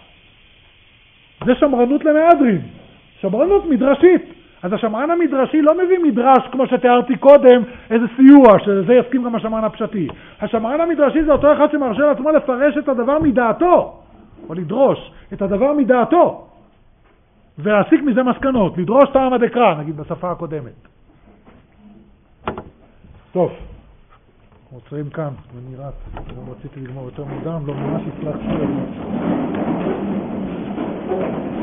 זה שמרנות למהדרין. שמרנות מדרשית. אז השמרן המדרשי לא מביא מדרש כמו שתיארתי קודם, איזה סיוע, שזה יסכים גם השמרן הפשטי. השמרן המדרשי זה אותו אחד שמרשה לעצמו לפרש את הדבר מדעתו, או לדרוש את הדבר מדעתו, ולהסיק מזה מסקנות, לדרוש טעם דקרא, נגיד בשפה הקודמת. טוב, עוצרים כאן, ונראה, רציתי לגמור יותר מוקדם, לא ממש הצלחתי.